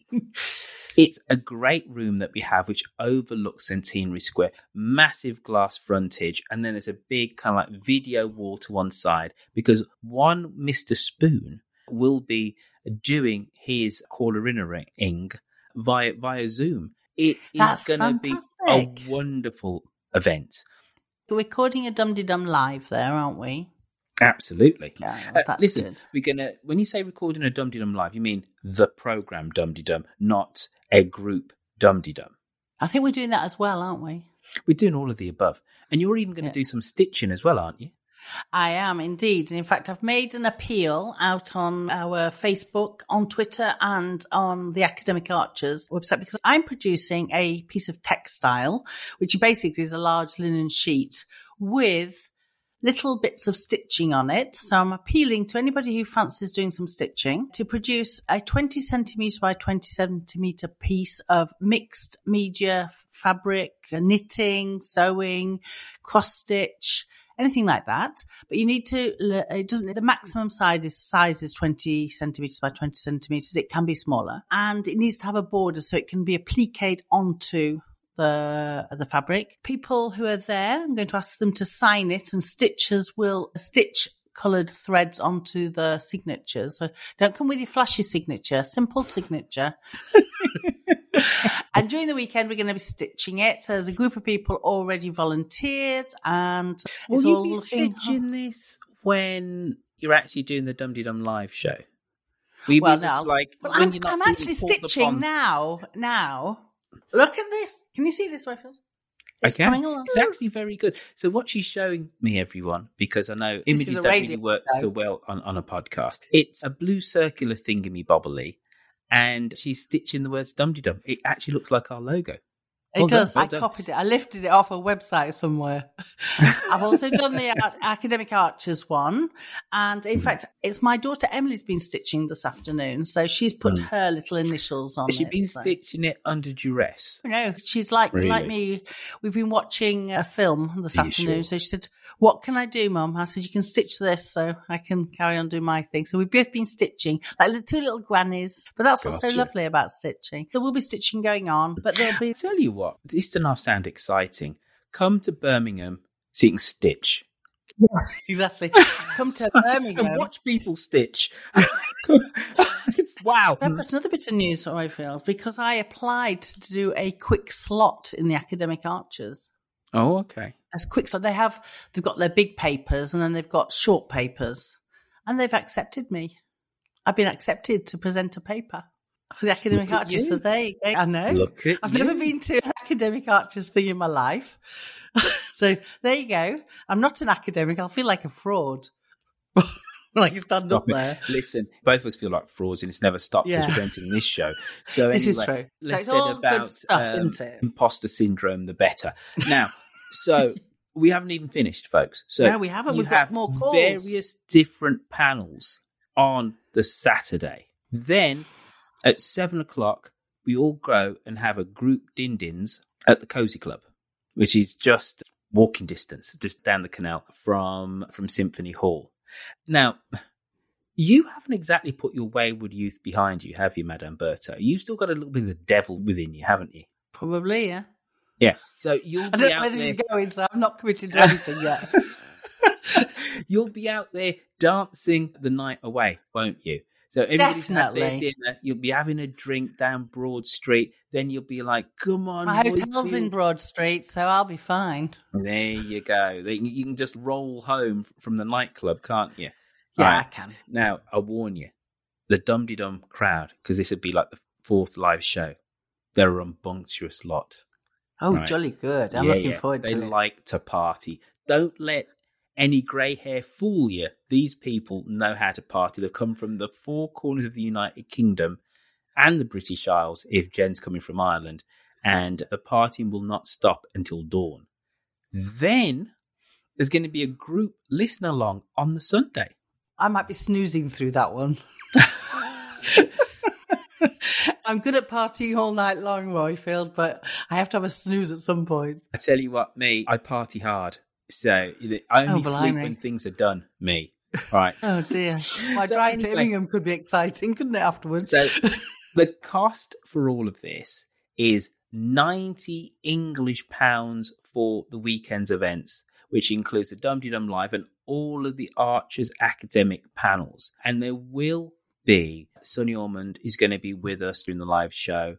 it's a great room that we have, which overlooks Centenary Square. Massive glass frontage, and then there's a big kind of like video wall to one side because one Mister Spoon will be doing his callerining via via Zoom. It is That's going to be a fantastic. wonderful event. We're recording a Dum Dee Dum live there, aren't we? Absolutely. Yeah, Uh, that's listen, good. we're gonna. When you say recording a Dum Dee Dum live, you mean the program Dum Dee Dum, not a group Dum Dee Dum. I think we're doing that as well, aren't we? We're doing all of the above, and you're even going to Yeah. do some stitching as well, aren't you? I am indeed. And in fact, I've made an appeal out on our Facebook, on Twitter, and on the Academic Archers website because I'm producing a piece of textile, which basically is a large linen sheet with little bits of stitching on it. So I'm appealing to anybody who fancies doing some stitching to produce a twenty centimetre by twenty centimetre piece of mixed media fabric, knitting, sewing, cross stitch, anything like that. But you need to, it doesn't, the maximum size is, size is twenty centimetres by twenty centimetres. It can be smaller. And it needs to have a border so it can be appliqued onto the the fabric. People who are there, I'm going to ask them to sign it, and stitchers will stitch coloured threads onto the signatures. So don't come with your flashy signature, simple signature. And during the weekend, we're going to be stitching it. So there's a group of people already volunteered, and Will it's you all be looking. stitching this when you're actually doing the Dum Dee Dum live show? Will you Well, be just no, like well, when I'm, you're not I'm being actually called stitching upon- now. Now, look at this. Can you see this, Rifles? It's Okay. coming along. It's actually very good. So what she's showing me, everyone, because I know This images is a don't radio really work show. so well on, on a podcast. It's a blue circular thingamy bobbly, and she's stitching the words Dum Dee Dum. It actually looks like our logo. It Well done, does. well I done. copied it. I lifted it off a website somewhere. I've also done the Ar- Academic Archers one. And in fact, it's my daughter Emily's been stitching this afternoon. So she's put Mm. her little initials on Has she it. been so. stitching it under duress? No, she's like Really? like me. We've been watching a film this Are you afternoon. sure? So she said, "What can I do, Mum?" I said, "You can stitch this, so I can carry on doing my thing." So we've both been stitching, like the two little grannies. But that's what's so Gotcha. lovely about stitching. There will be stitching going on, but there'll be. Tell you what, this does not sound exciting. Come to Birmingham so you can stitch. Exactly. Come to Birmingham. And watch people stitch. Wow. I've got another bit of news for Royfield because I applied to do a quick slot in the Academic Archers. Oh, okay. As quick slot, they have, they've got their big papers and then they've got short papers, and they've accepted me. I've been accepted to present a paper. For the academic Look at arches, you. so there you go. I know. Look at I've you. never been to an academic arches thing in my life. So there you go. I'm not an academic. I'll feel like a fraud. Like you stand Stop up it. there. Listen, both of us feel like frauds, and it's never stopped Yeah. us presenting this show. So This is anyway, true. So less it's said all good about stuff, um, isn't it? imposter syndrome, the better. Now, so we haven't even finished, folks. So No, we haven't. You We've got have more calls. various different panels on the Saturday. Then at seven o'clock, we all go and have a group din-dins at the Cozy Club, which is just walking distance, just down the canal from from Symphony Hall. Now, you haven't exactly put your wayward youth behind you, have you, Madame Berto? You've still got a little bit of the devil within you, haven't you? Probably, yeah. Yeah. So you'll I be don't know out where this there. is going, so I'm not committed to anything yet. You'll be out there dancing the night away, won't you? So everybody's had their Definitely. dinner. You'll be having a drink down Broad Street. Then you'll be like, "Come on, My boys, hotel's in we'll-" Broad Street, so I'll be fine. There you go. They- You can just roll home from the nightclub, can't you? Yeah, Right. I can. Now, I warn you, the Dum-de-Dum crowd, because this would be like the fourth live show, they're a rambunctious lot. Oh, Right. jolly good. I'm Yeah, looking yeah. forward They to it. like to party. Don't let any grey hair fool you. These people know how to party. They've come from the four corners of the United Kingdom and the British Isles, if Jen's coming from Ireland, and the partying will not stop until dawn. Then there's going to be a group listen along on the Sunday. I might be snoozing through that one. I'm good at partying all night long, Royfield, but I have to have a snooze at some point. I tell you what, me, I party hard. So I only Oh, sleep blimey. when things are done, me. Right. Oh, dear. My So drive anyway- to Birmingham could be exciting, couldn't it, afterwards? So the cost for all of this is ninety English pounds for the weekend's events, which includes the Dum-de-Dum Live and all of the Archers academic panels. And there will be, Sonny Ormond is going to be with us during the live show.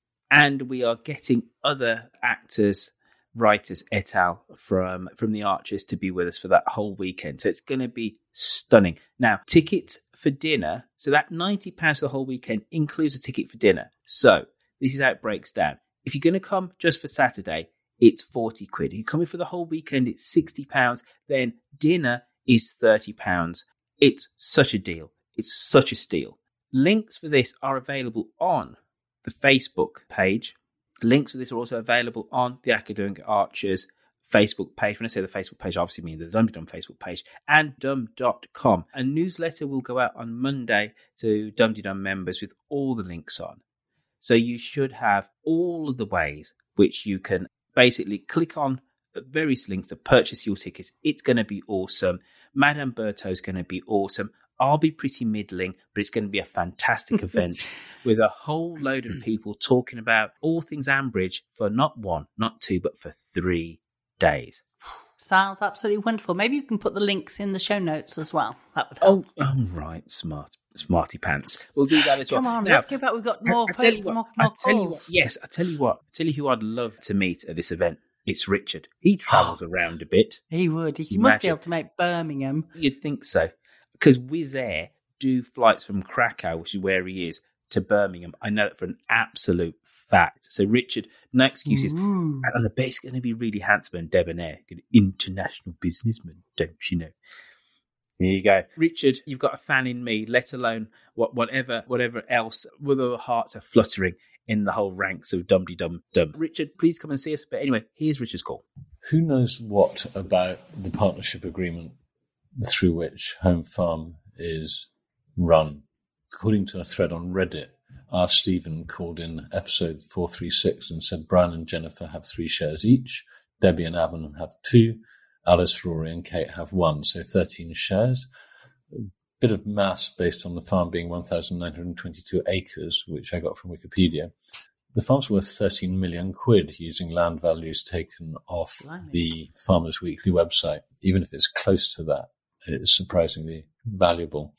And we are getting other actors, writers, et al. from from the Archers to be with us for that whole weekend. So it's going to be stunning. Now, tickets for dinner, so that ninety pounds for the whole weekend includes a ticket for dinner. So this is how it breaks down. If you're going to come just for Saturday, it's forty quid. If you're coming for the whole weekend, it's sixty pounds. Then dinner is thirty pounds. It's such a deal. It's such a steal. Links for this are available on the Facebook page. Links for this are also available on the Academic Archers Facebook page. When I say the Facebook page, I obviously mean the Dum-de-Dum Facebook page and dum dot com. A newsletter will go out on Monday to Dum-de-Dum members with all the links on. So you should have all of the ways which you can basically click on various links to purchase your tickets. It's going to be awesome. Madame Berto's going to be awesome. I'll be pretty middling, but it's going to be a fantastic event with a whole load of people talking about all things Ambridge for not one, not two, but for three days. Sounds absolutely wonderful. Maybe you can put the links in the show notes as well. That would help. Oh, oh right, smart, smarty pants. We'll do that as well. Come on, Now, let's go back. We've got more, I, I tell you more, what, more I tell you calls. what, yes, I tell you what, I tell you who I'd love to meet at this event. It's Richard. He travels around a bit. He would. He Imagine. must be able to make Birmingham. You'd think so. Because Wizz Air do flights from Krakow, which is where he is, to Birmingham. I know that for an absolute fact. So, Richard, no excuses. Ooh. And I bet he's going to be really handsome and debonair. Good international businessman, don't you know? There you go. Richard, you've got a fan in me, let alone what, whatever whatever else, whether the hearts are fluttering in the whole ranks of Dum-de-Dum-Dum. Richard, please come and see us. But anyway, here's Richard's call. Who knows what about the partnership agreement through which Home Farm is run? According to a thread on Reddit, R. Stephen called in episode four thirty-six and said Brian and Jennifer have three shares each, Debbie and Alan have two, Alice, Rory and Kate have one, so thirteen shares. A bit of maths based on the farm being one thousand nine hundred twenty-two acres, which I got from Wikipedia. The farm's worth thirteen million quid using land values taken off Blimey. the Farmers Weekly website. Even if it's close to that, it's surprisingly valuable.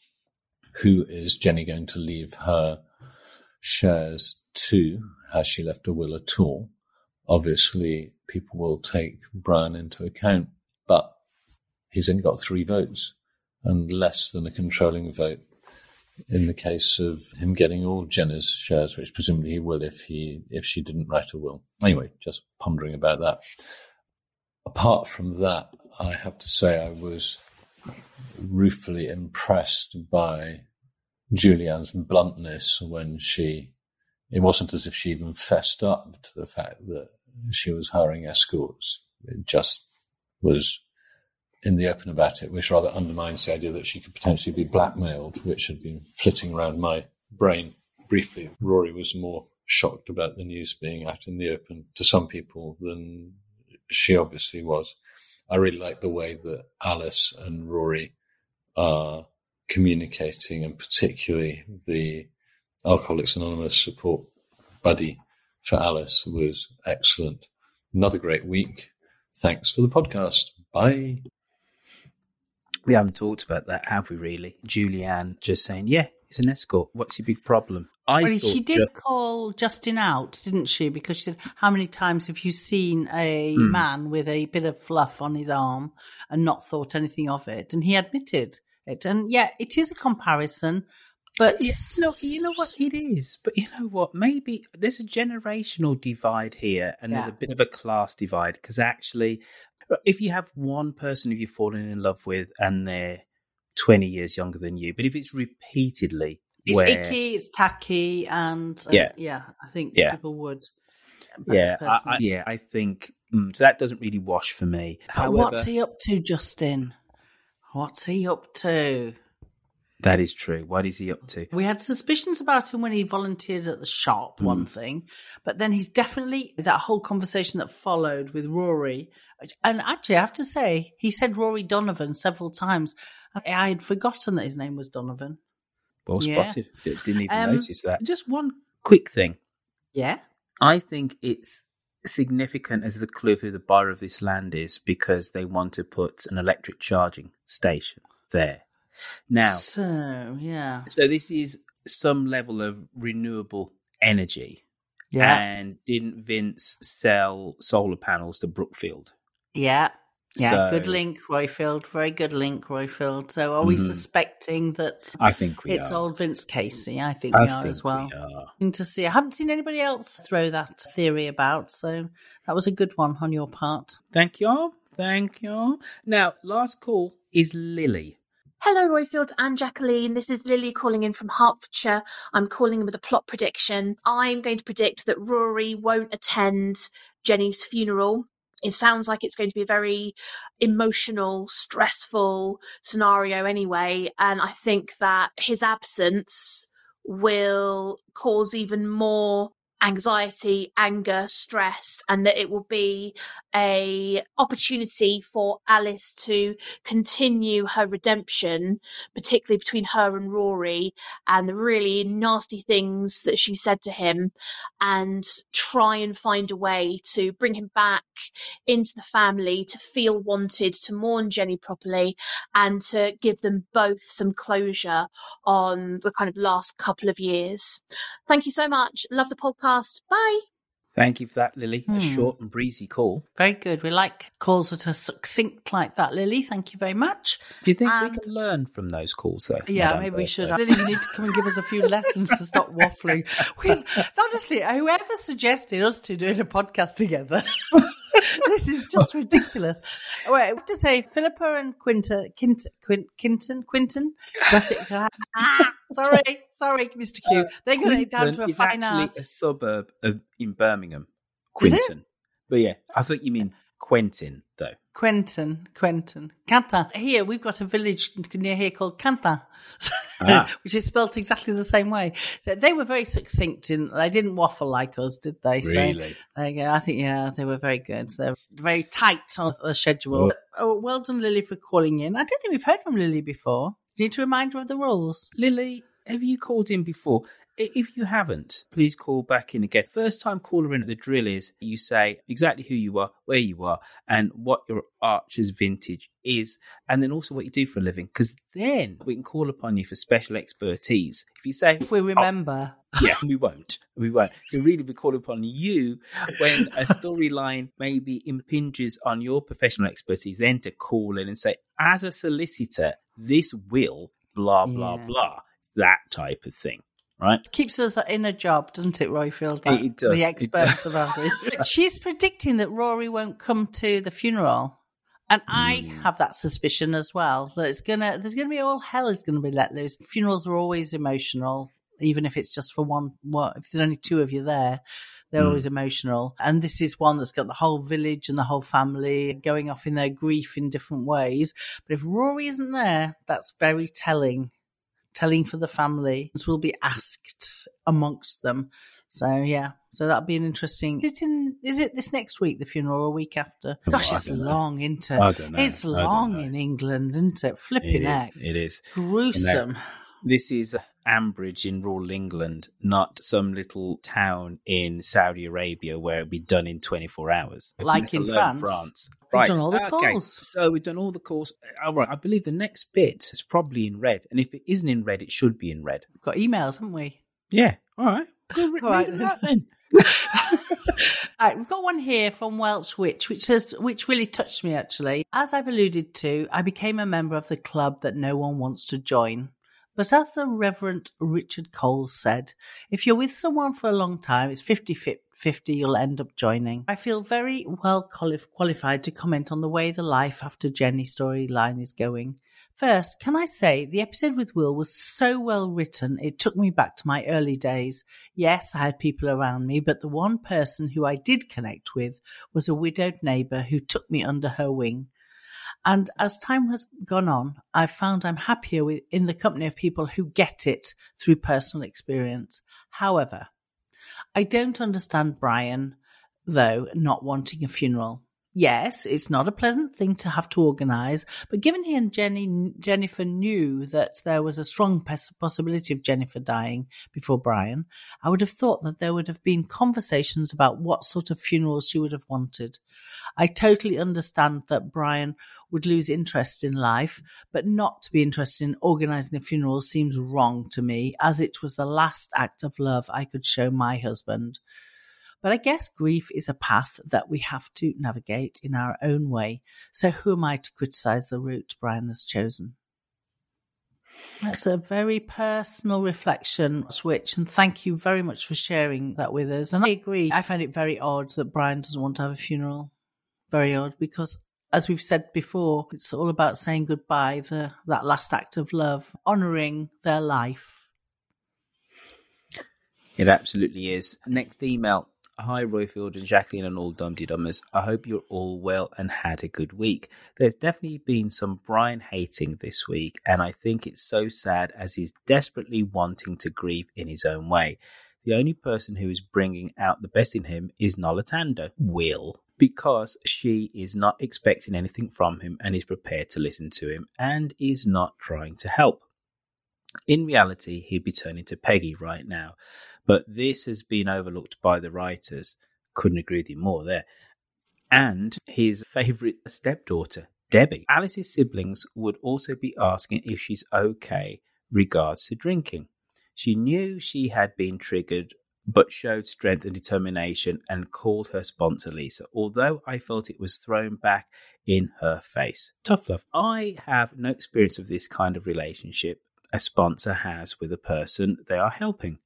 Who is Jenny going to leave her shares to? Has she left a will at all? Obviously, people will take Brian into account, but he's only got three votes and less than a controlling vote in the case of him getting all Jenna's shares, which presumably he will if he if she didn't write a will. Anyway, just pondering about that. Apart from that, I have to say I was ruefully impressed by Julianne's bluntness when she, it wasn't as if she even fessed up to the fact that she was hiring escorts. It just was in the open about it, which rather undermines the idea that she could potentially be blackmailed, which had been flitting around my brain briefly. Rory was more shocked about the news being out in the open to some people than she obviously was. I really like the way that Alice and Rory are communicating, and particularly the Alcoholics Anonymous support buddy for Alice was excellent. Another great week. Thanks for the podcast. Bye. We haven't talked about that, have we, really? Julianne just saying, yeah, it's an escort. What's your big problem? I well, thought she did just... call Justin out, didn't she? Because she said, how many times have you seen a Mm. man with a bit of fluff on his arm and not thought anything of it? And he admitted it. And yeah, it is a comparison, but... Yeah, no, you know what? It is. But you know what? Maybe there's a generational divide here, and there's Yeah. a bit of a class divide, because actually, if you have one person who you've fallen in love with and they're twenty years younger than you, but if it's repeatedly... It's where, icky, it's tacky, and uh, Yeah. yeah, I think Yeah. people would. But Yeah, I, I, personally- yeah, I think mm, so. That doesn't really wash for me. But However, what's he up to, Justin? What's he up to? that is true. What is he up to? We had suspicions about him when he volunteered at the shop, one Mm. thing, but then he's definitely, that whole conversation that followed with Rory, and actually I have to say, he said Rory Donovan several times. I had forgotten that his name was Donovan. Well Yeah. spotted. D- Didn't even Um, notice that. Just one quick thing. Yeah? I think it's significant as the clue of who the buyer of this land is, because they want to put an electric charging station there. Now, So, yeah. so this is some level of renewable energy. Yeah. And didn't Vince sell solar panels to Brookfield? Yeah. Yeah, So- good link, Royfield. Very good link, Royfield. So are we Mhm. suspecting that I think we it's are. old Vince Casey? I think I we are think as well. we are. And to see, I haven't seen anybody else throw that theory about, so that was a good one on your part. Thank you. Thank you. Now, last call is Lily. Hello, Royfield and Jacqueline. This is Lily calling in from Hertfordshire. I'm calling in with a plot prediction. I'm going to predict that Rory won't attend Jenny's funeral. It sounds like it's going to be a very emotional, stressful scenario anyway, and I think that his absence will cause even more anxiety, anger, stress, and that it will be a opportunity for Alice to continue her redemption, particularly between her and Rory, and the really nasty things that she said to him, and try and find a way to bring him back into the family, to feel wanted, to mourn Jenny properly, and to give them both some closure on the kind of last couple of years. Thank you so much. Love the podcast. Bye. Thank you for that, Lily. Hmm. A short and breezy call. Very good. We like calls that are succinct like that, Lily. Thank you very much. Do you think And- we can learn from those calls, though? Yeah, Madame maybe we should. Birthday? Lily, you need to come and give us a few lessons to stop waffling. We, honestly, whoever suggested us to doing a podcast together, this is just ridiculous. Wait, I have to say, Philippa and Quinta, Quint, Quint, Quinton, Quinton, got it. Ah, sorry, sorry, Mister Q. They got it down to Quinton a is fine actually art. a suburb of, in Birmingham. Is it? Quinton. But yeah, I thought you mean Quentin, though. Quentin, Quentin, Canta. Here, we've got a village near here called Canta, Ah. which is spelt exactly the same way. So they were very succinct. In, they didn't waffle like us, did they? Really? So, there you go. I think, yeah, they were very good. So they're very tight on the schedule. Oh, well done, Lily, for calling in. I don't think we've heard from Lily before. Do you need to remind her of the rules? Lily, have you called in before? I- If you haven't, please call back in again. First time caller in, the drill is you say exactly who you are, where you are, and what your Archer's vintage is, and then also what you do for a living, because then we can call upon you for special expertise. If you say... If we remember. Oh, yeah, we won't. We won't. So really we call upon you when a storyline maybe impinges on your professional expertise, then to call in and say, as a solicitor, this will blah, blah, Yeah. blah. It's that type of thing. Right. Keeps us in a job, doesn't it, Royfield? Like it does. The experts about it. She's predicting that Rory won't come to the funeral. And I mm. have that suspicion as well, that it's gonna there's gonna be all hell is gonna be let loose. Funerals are always emotional, even if it's just for one what if there's only two of you there, they're mm. always emotional. And this is one that's got the whole village and the whole family going off in their grief in different ways. But if Rory isn't there, that's very telling. Telling for the family. This will be asked amongst them. So, yeah. So that'll be an interesting... Is it, in, is it this next week, the funeral, or a week after? Gosh, it's long, isn't it? I don't know. It's long in England, isn't it? Flipping heck. It is. Gruesome. Now, this is Ambridge in rural England, not some little town in Saudi Arabia where it'll be done in twenty-four hours. Like in France. France. We've Right. done all the okay. calls. So we've done all the calls. All right. I believe the next bit is probably in red. And if it isn't in red, it should be in red. We've got emails, haven't we? Yeah. All right. Good. All right. That then. All right, we've got one here from Welsh Witch, which says, which really touched me, actually. As I've alluded to, I became a member of the club that no one wants to join. But as the Reverend Richard Coles said, if you're with someone for a long time, it's fifty-fifty you'll end up joining. I feel very well qualified to comment on the way the Life After Jenny storyline is going. First, can I say the episode with Will was so well written, it took me back to my early days. Yes, I had people around me, but the one person who I did connect with was a widowed neighbour who took me under her wing. And as time has gone on, I've found I'm happier with, in the company of people who get it through personal experience. However, I don't understand Brian, though, not wanting a funeral. Yes, it's not a pleasant thing to have to organise, but given he and Jenny, Jennifer knew that there was a strong possibility of Jennifer dying before Brian, I would have thought that there would have been conversations about what sort of funeral she would have wanted. I totally understand that Brian would lose interest in life, but not to be interested in organising a funeral seems wrong to me, as it was the last act of love I could show my husband. But I guess grief is a path that we have to navigate in our own way. So who am I to criticise the route Brian has chosen? That's a very personal reflection, Switch, and thank you very much for sharing that with us. And I agree. I find it very odd that Brian doesn't want to have a funeral. Very odd, because as we've said before, it's all about saying goodbye, the, that last act of love, honouring their life. It absolutely is. Next email. Hi, Royfield and Jacqueline and all Dum-de-Dummers. I hope you're all well and had a good week. There's definitely been some Brian hating this week, and I think it's so sad as he's desperately wanting to grieve in his own way. The only person who is bringing out the best in him is Nolatando, Will, because she is not expecting anything from him and is prepared to listen to him and is not trying to help. In reality, he'd be turning to Peggy right now, but this has been overlooked by the writers. Couldn't agree with you more there. And his favourite stepdaughter, Debbie. Alice's siblings would also be asking if she's okay regards to drinking. She knew she had been triggered, but showed strength and determination and called her sponsor Lisa, although I felt it was thrown back in her face. Tough love. I have no experience of this kind of relationship a sponsor has with a person they are helping.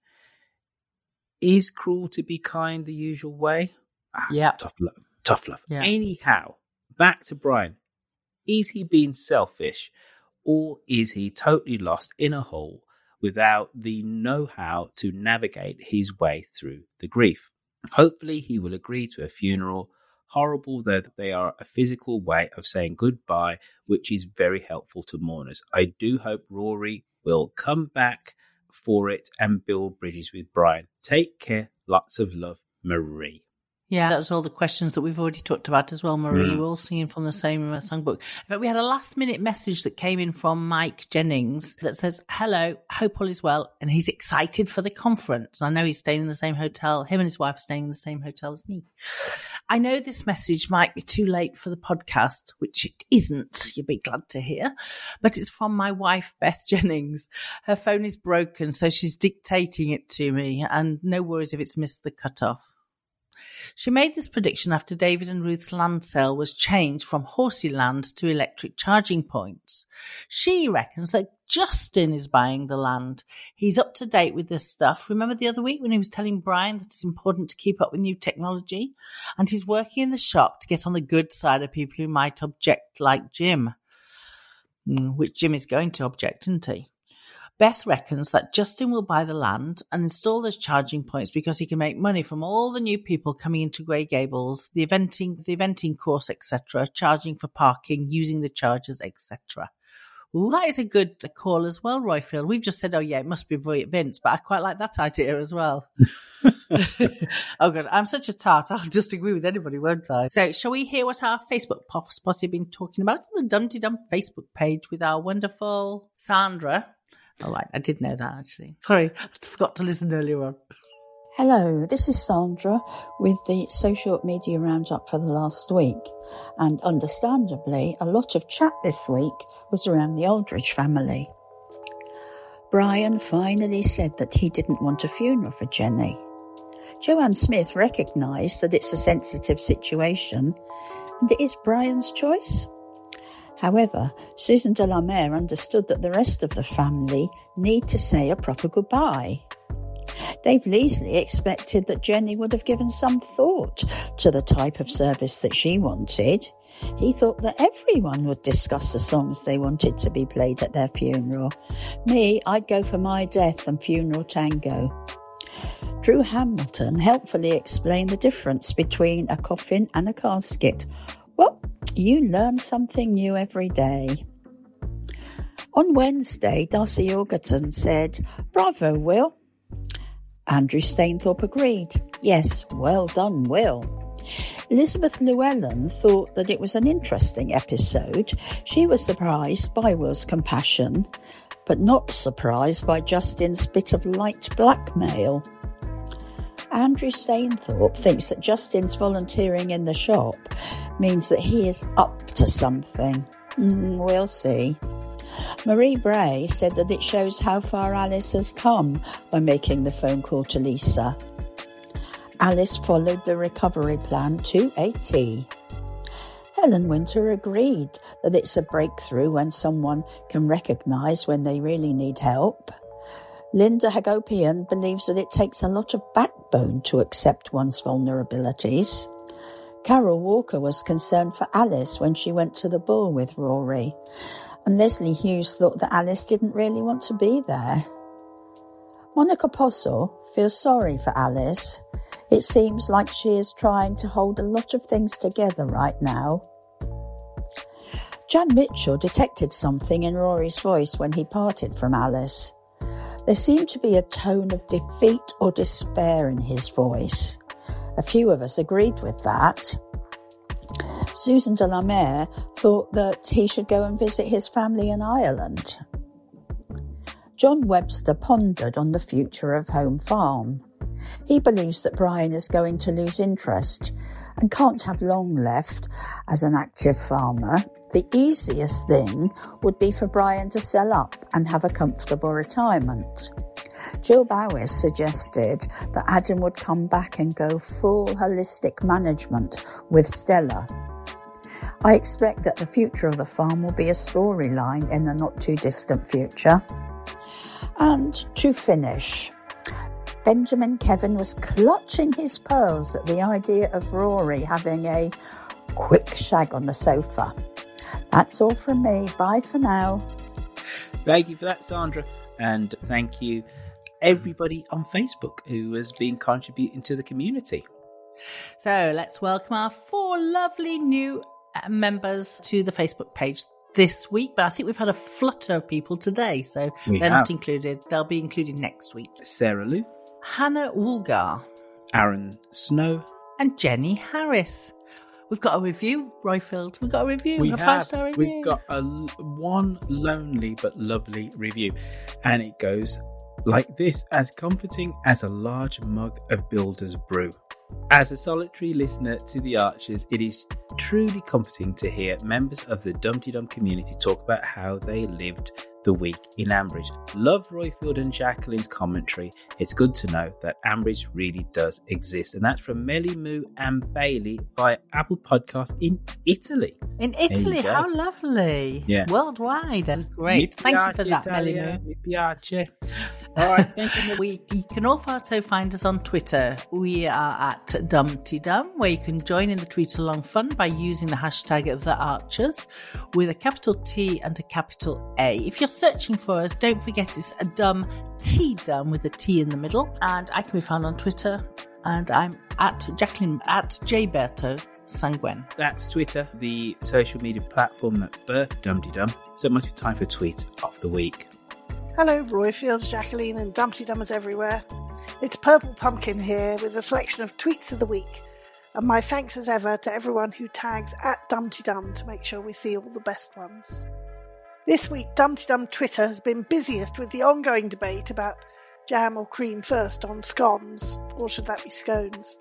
Is cruel to be kind the usual way? Ah, yeah. Tough love. Tough love. Yeah. Anyhow, back to Brian. Is he being selfish, or is he totally lost in a hole without the know-how to navigate his way through the grief? Hopefully he will agree to a funeral, horrible though they are, a physical way of saying goodbye, which is very helpful to mourners. I do hope Rory will come back for it and build bridges with Brian. Take care. Lots of love, Marie. Yeah, that's all the questions that we've already talked about as well, Marie. Mm. We're all singing from the same songbook. In fact, we had a last-minute message that came in from Mike Jennings that says, hello, hope all is well, and he's excited for the conference. I know he's staying in the same hotel. Him and his wife are staying in the same hotel as me. I know this message might be too late for the podcast, which it isn't, you'll be glad to hear, but it's from my wife, Beth Jennings. Her phone is broken, so she's dictating it to me, and no worries if it's missed the cutoff. She made this prediction after David and Ruth's land sale was changed from horsey land to electric charging points. She reckons that Justin is buying the land. He's up to date with this stuff. Remember the other week when he was telling Brian that it's important to keep up with new technology? And he's working in the shop to get on the good side of people who might object, like Jim. Which Jim is going to object, isn't he? Beth reckons that Justin will buy the land and install those charging points because he can make money from all the new people coming into Grey Gables, the eventing, the eventing course, et cetera, charging for parking, using the chargers, et cetera. Ooh, that is a good call as well, Royfield. We've just said, oh yeah, it must be Vince, but I quite like that idea as well. Oh God, I'm such a tart. I'll just agree with anybody, won't I? So shall we hear what our Facebook posse have been talking about on the Dumpty Dum Facebook page with our wonderful Sandra? All right, I did know that actually. Sorry, I forgot to listen earlier on. Hello, this is Sandra with the social media roundup for the last week. And understandably, a lot of chat this week was around the Aldridge family. Brian finally said that he didn't want a funeral for Jenny. Joanne Smith recognised that it's a sensitive situation and it is Brian's choice. However, Susan de la Mare understood that the rest of the family need to say a proper goodbye. Dave Leasley expected that Jenny would have given some thought to the type of service that she wanted. He thought that everyone would discuss the songs they wanted to be played at their funeral. Me, I'd go for My Death and Funeral Tango. Drew Hamilton helpfully explained the difference between a coffin and a casket. Well, you learn something new every day. On Wednesday, Darcy Orgerton said, "Bravo, Will." Andrew Stainthorpe agreed. Yes, well done, Will. Elizabeth Llewellyn thought that it was an interesting episode. She was surprised by Will's compassion, but not surprised by Justin's bit of light blackmail. Andrew Stainthorpe thinks that Justin's volunteering in the shop means that he is up to something. Mm, we'll see. Marie Bray said that it shows how far Alice has come by making the phone call to Lisa. Alice followed the recovery plan to a T. Helen Winter agreed that it's a breakthrough when someone can recognise when they really need help. Linda Hagopian believes that it takes a lot of backbone to accept one's vulnerabilities. Carol Walker was concerned for Alice when she went to the ball with Rory, and Leslie Hughes thought that Alice didn't really want to be there. Monica Possel feels sorry for Alice. It seems like she is trying to hold a lot of things together right now. Jan Mitchell detected something in Rory's voice when he parted from Alice. There seemed to be a tone of defeat or despair in his voice. A few of us agreed with that. Susan de la Mare thought that he should go and visit his family in Ireland. John Webster pondered on the future of Home Farm. He believes that Brian is going to lose interest and can't have long left as an active farmer. The easiest thing would be for Brian to sell up and have a comfortable retirement. Jill Bowis suggested that Adam would come back and go full holistic management with Stella. I expect that the future of the farm will be a storyline in the not too distant future. And to finish, Benjamin Kevin was clutching his pearls at the idea of Rory having a quick shag on the sofa. That's all from me. Bye for now. Thank you for that, Sandra. And thank you, everybody on Facebook who has been contributing to the community. So let's welcome our four lovely new members to the Facebook page this week. But I think we've had a flutter of people today, so we they're have. not included. They'll be included next week. Sarah Lou, Hannah Woolgar, Aaron Snow, and Jenny Harris. We've got a review, Royfield. We've got a review, we a have, five-star review. We've got a one lonely but lovely review, and it goes like this: as comforting as a large mug of Builder's brew. As a solitary listener to the Archers, it is truly comforting to hear members of the Dumpty Dum community talk about how they lived the week in Ambridge. Love Royfield and Jacqueline's commentary. It's good to know that Ambridge really does exist. And that's from Melly Moo and Bailey via Apple Podcasts in Italy. In Italy, how lovely. Yeah. Worldwide. That's great. Thank you for that, Melly Moo. Mi piace. All right, thank you. We, you can also find us on Twitter. We are at DumptyDum, where you can join in the tweet along fun by using the hashtag The Archers with a capital T and a capital A. If you're searching for us, don't forget it's a dumb T dumb with a T in the middle. And I can be found on Twitter, and I'm at Jacqueline at Jberto Sanguen. That's Twitter, the social media platform that birthed DumptyDum. So it must be time for tweet of the week. Hello, Royfield, Jacqueline, and Dumpty Dummers everywhere. It's Purple Pumpkin here with a selection of tweets of the week. And my thanks as ever to everyone who tags at Dumpty Dum to make sure we see all the best ones. This week, Dumpty Dum Twitter has been busiest with the ongoing debate about jam or cream first on scones, or should that be scones?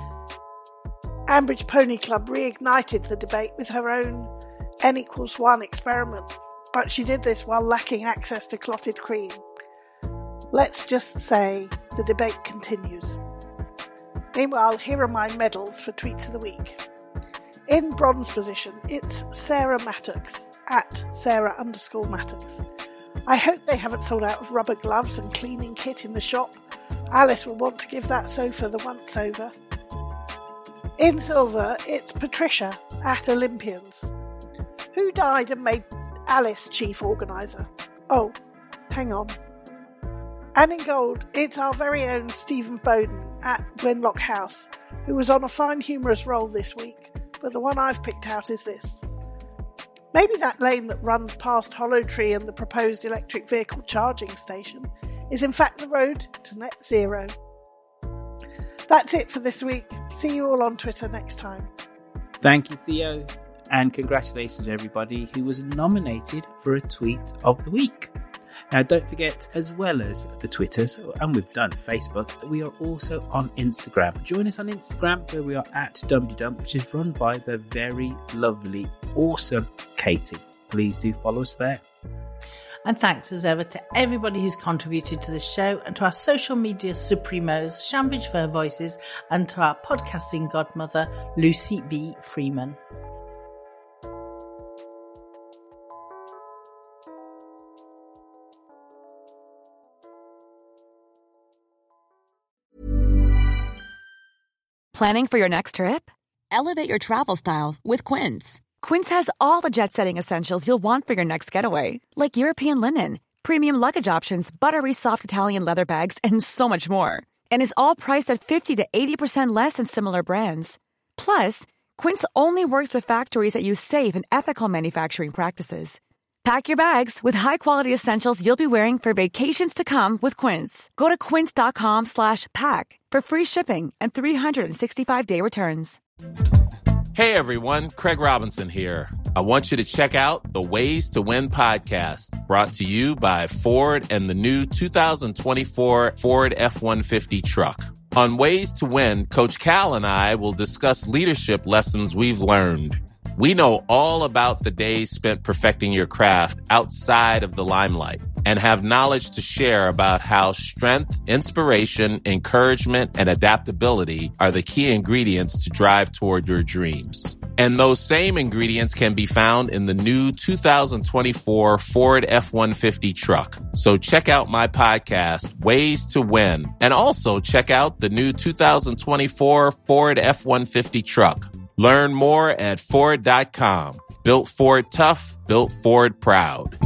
Ambridge Pony Club reignited the debate with her own n equals one experiment, but she did this while lacking access to clotted cream. Let's just say the debate continues. Meanwhile, here are my medals for tweets of the week. In bronze position, it's Sarah Mattocks, at Sarah underscore Mattocks. I hope they haven't sold out of rubber gloves and cleaning kit in the shop. Alice will want to give that sofa the once over. In silver, it's Patricia, at Olympians. Who died and made Alice chief organiser? Oh, hang on. And in gold, it's our very own Stephen Bowden at Gwenlock House, who was on a fine humorous roll this week, but the one I've picked out is this. Maybe that lane that runs past Hollow Tree and the proposed electric vehicle charging station is in fact the road to net zero. That's it for this week. See you all on Twitter next time. Thank you, Theo. And congratulations to everybody who was nominated for a tweet of the week. Now, don't forget, as well as the Twitters, and we've done Facebook, we are also on Instagram. Join us on Instagram, where we are at DumptyDum, which is run by the very lovely, awesome Katie. Please do follow us there. And thanks as ever to everybody who's contributed to the show, and to our social media supremos, Shambridge for her voices, and to our podcasting godmother, Lucy V. Freeman. Planning for your next trip? Elevate your travel style with Quince. Quince has all the jet-setting essentials you'll want for your next getaway, like European linen, premium luggage options, buttery soft Italian leather bags, and so much more. And is all priced at fifty to eighty percent less than similar brands. Plus, Quince only works with factories that use safe and ethical manufacturing practices. Pack your bags with high-quality essentials you'll be wearing for vacations to come with Quince. Go to quince.com slash pack for free shipping and three sixty-five day returns. Hey everyone, Craig Robinson here. I want you to check out the Ways to Win podcast, brought to you by Ford and the new two thousand twenty-four Ford F one fifty truck. On Ways to Win, Coach Cal and I will discuss leadership lessons we've learned. We know all about the days spent perfecting your craft outside of the limelight, and have knowledge to share about how strength, inspiration, encouragement, and adaptability are the key ingredients to drive toward your dreams. And those same ingredients can be found in the new two thousand twenty-four Ford F one fifty truck. So check out my podcast, Ways to Win, and also check out the new two thousand twenty-four Ford F one fifty truck. Learn more at Ford dot com. Built Ford tough, built Ford proud.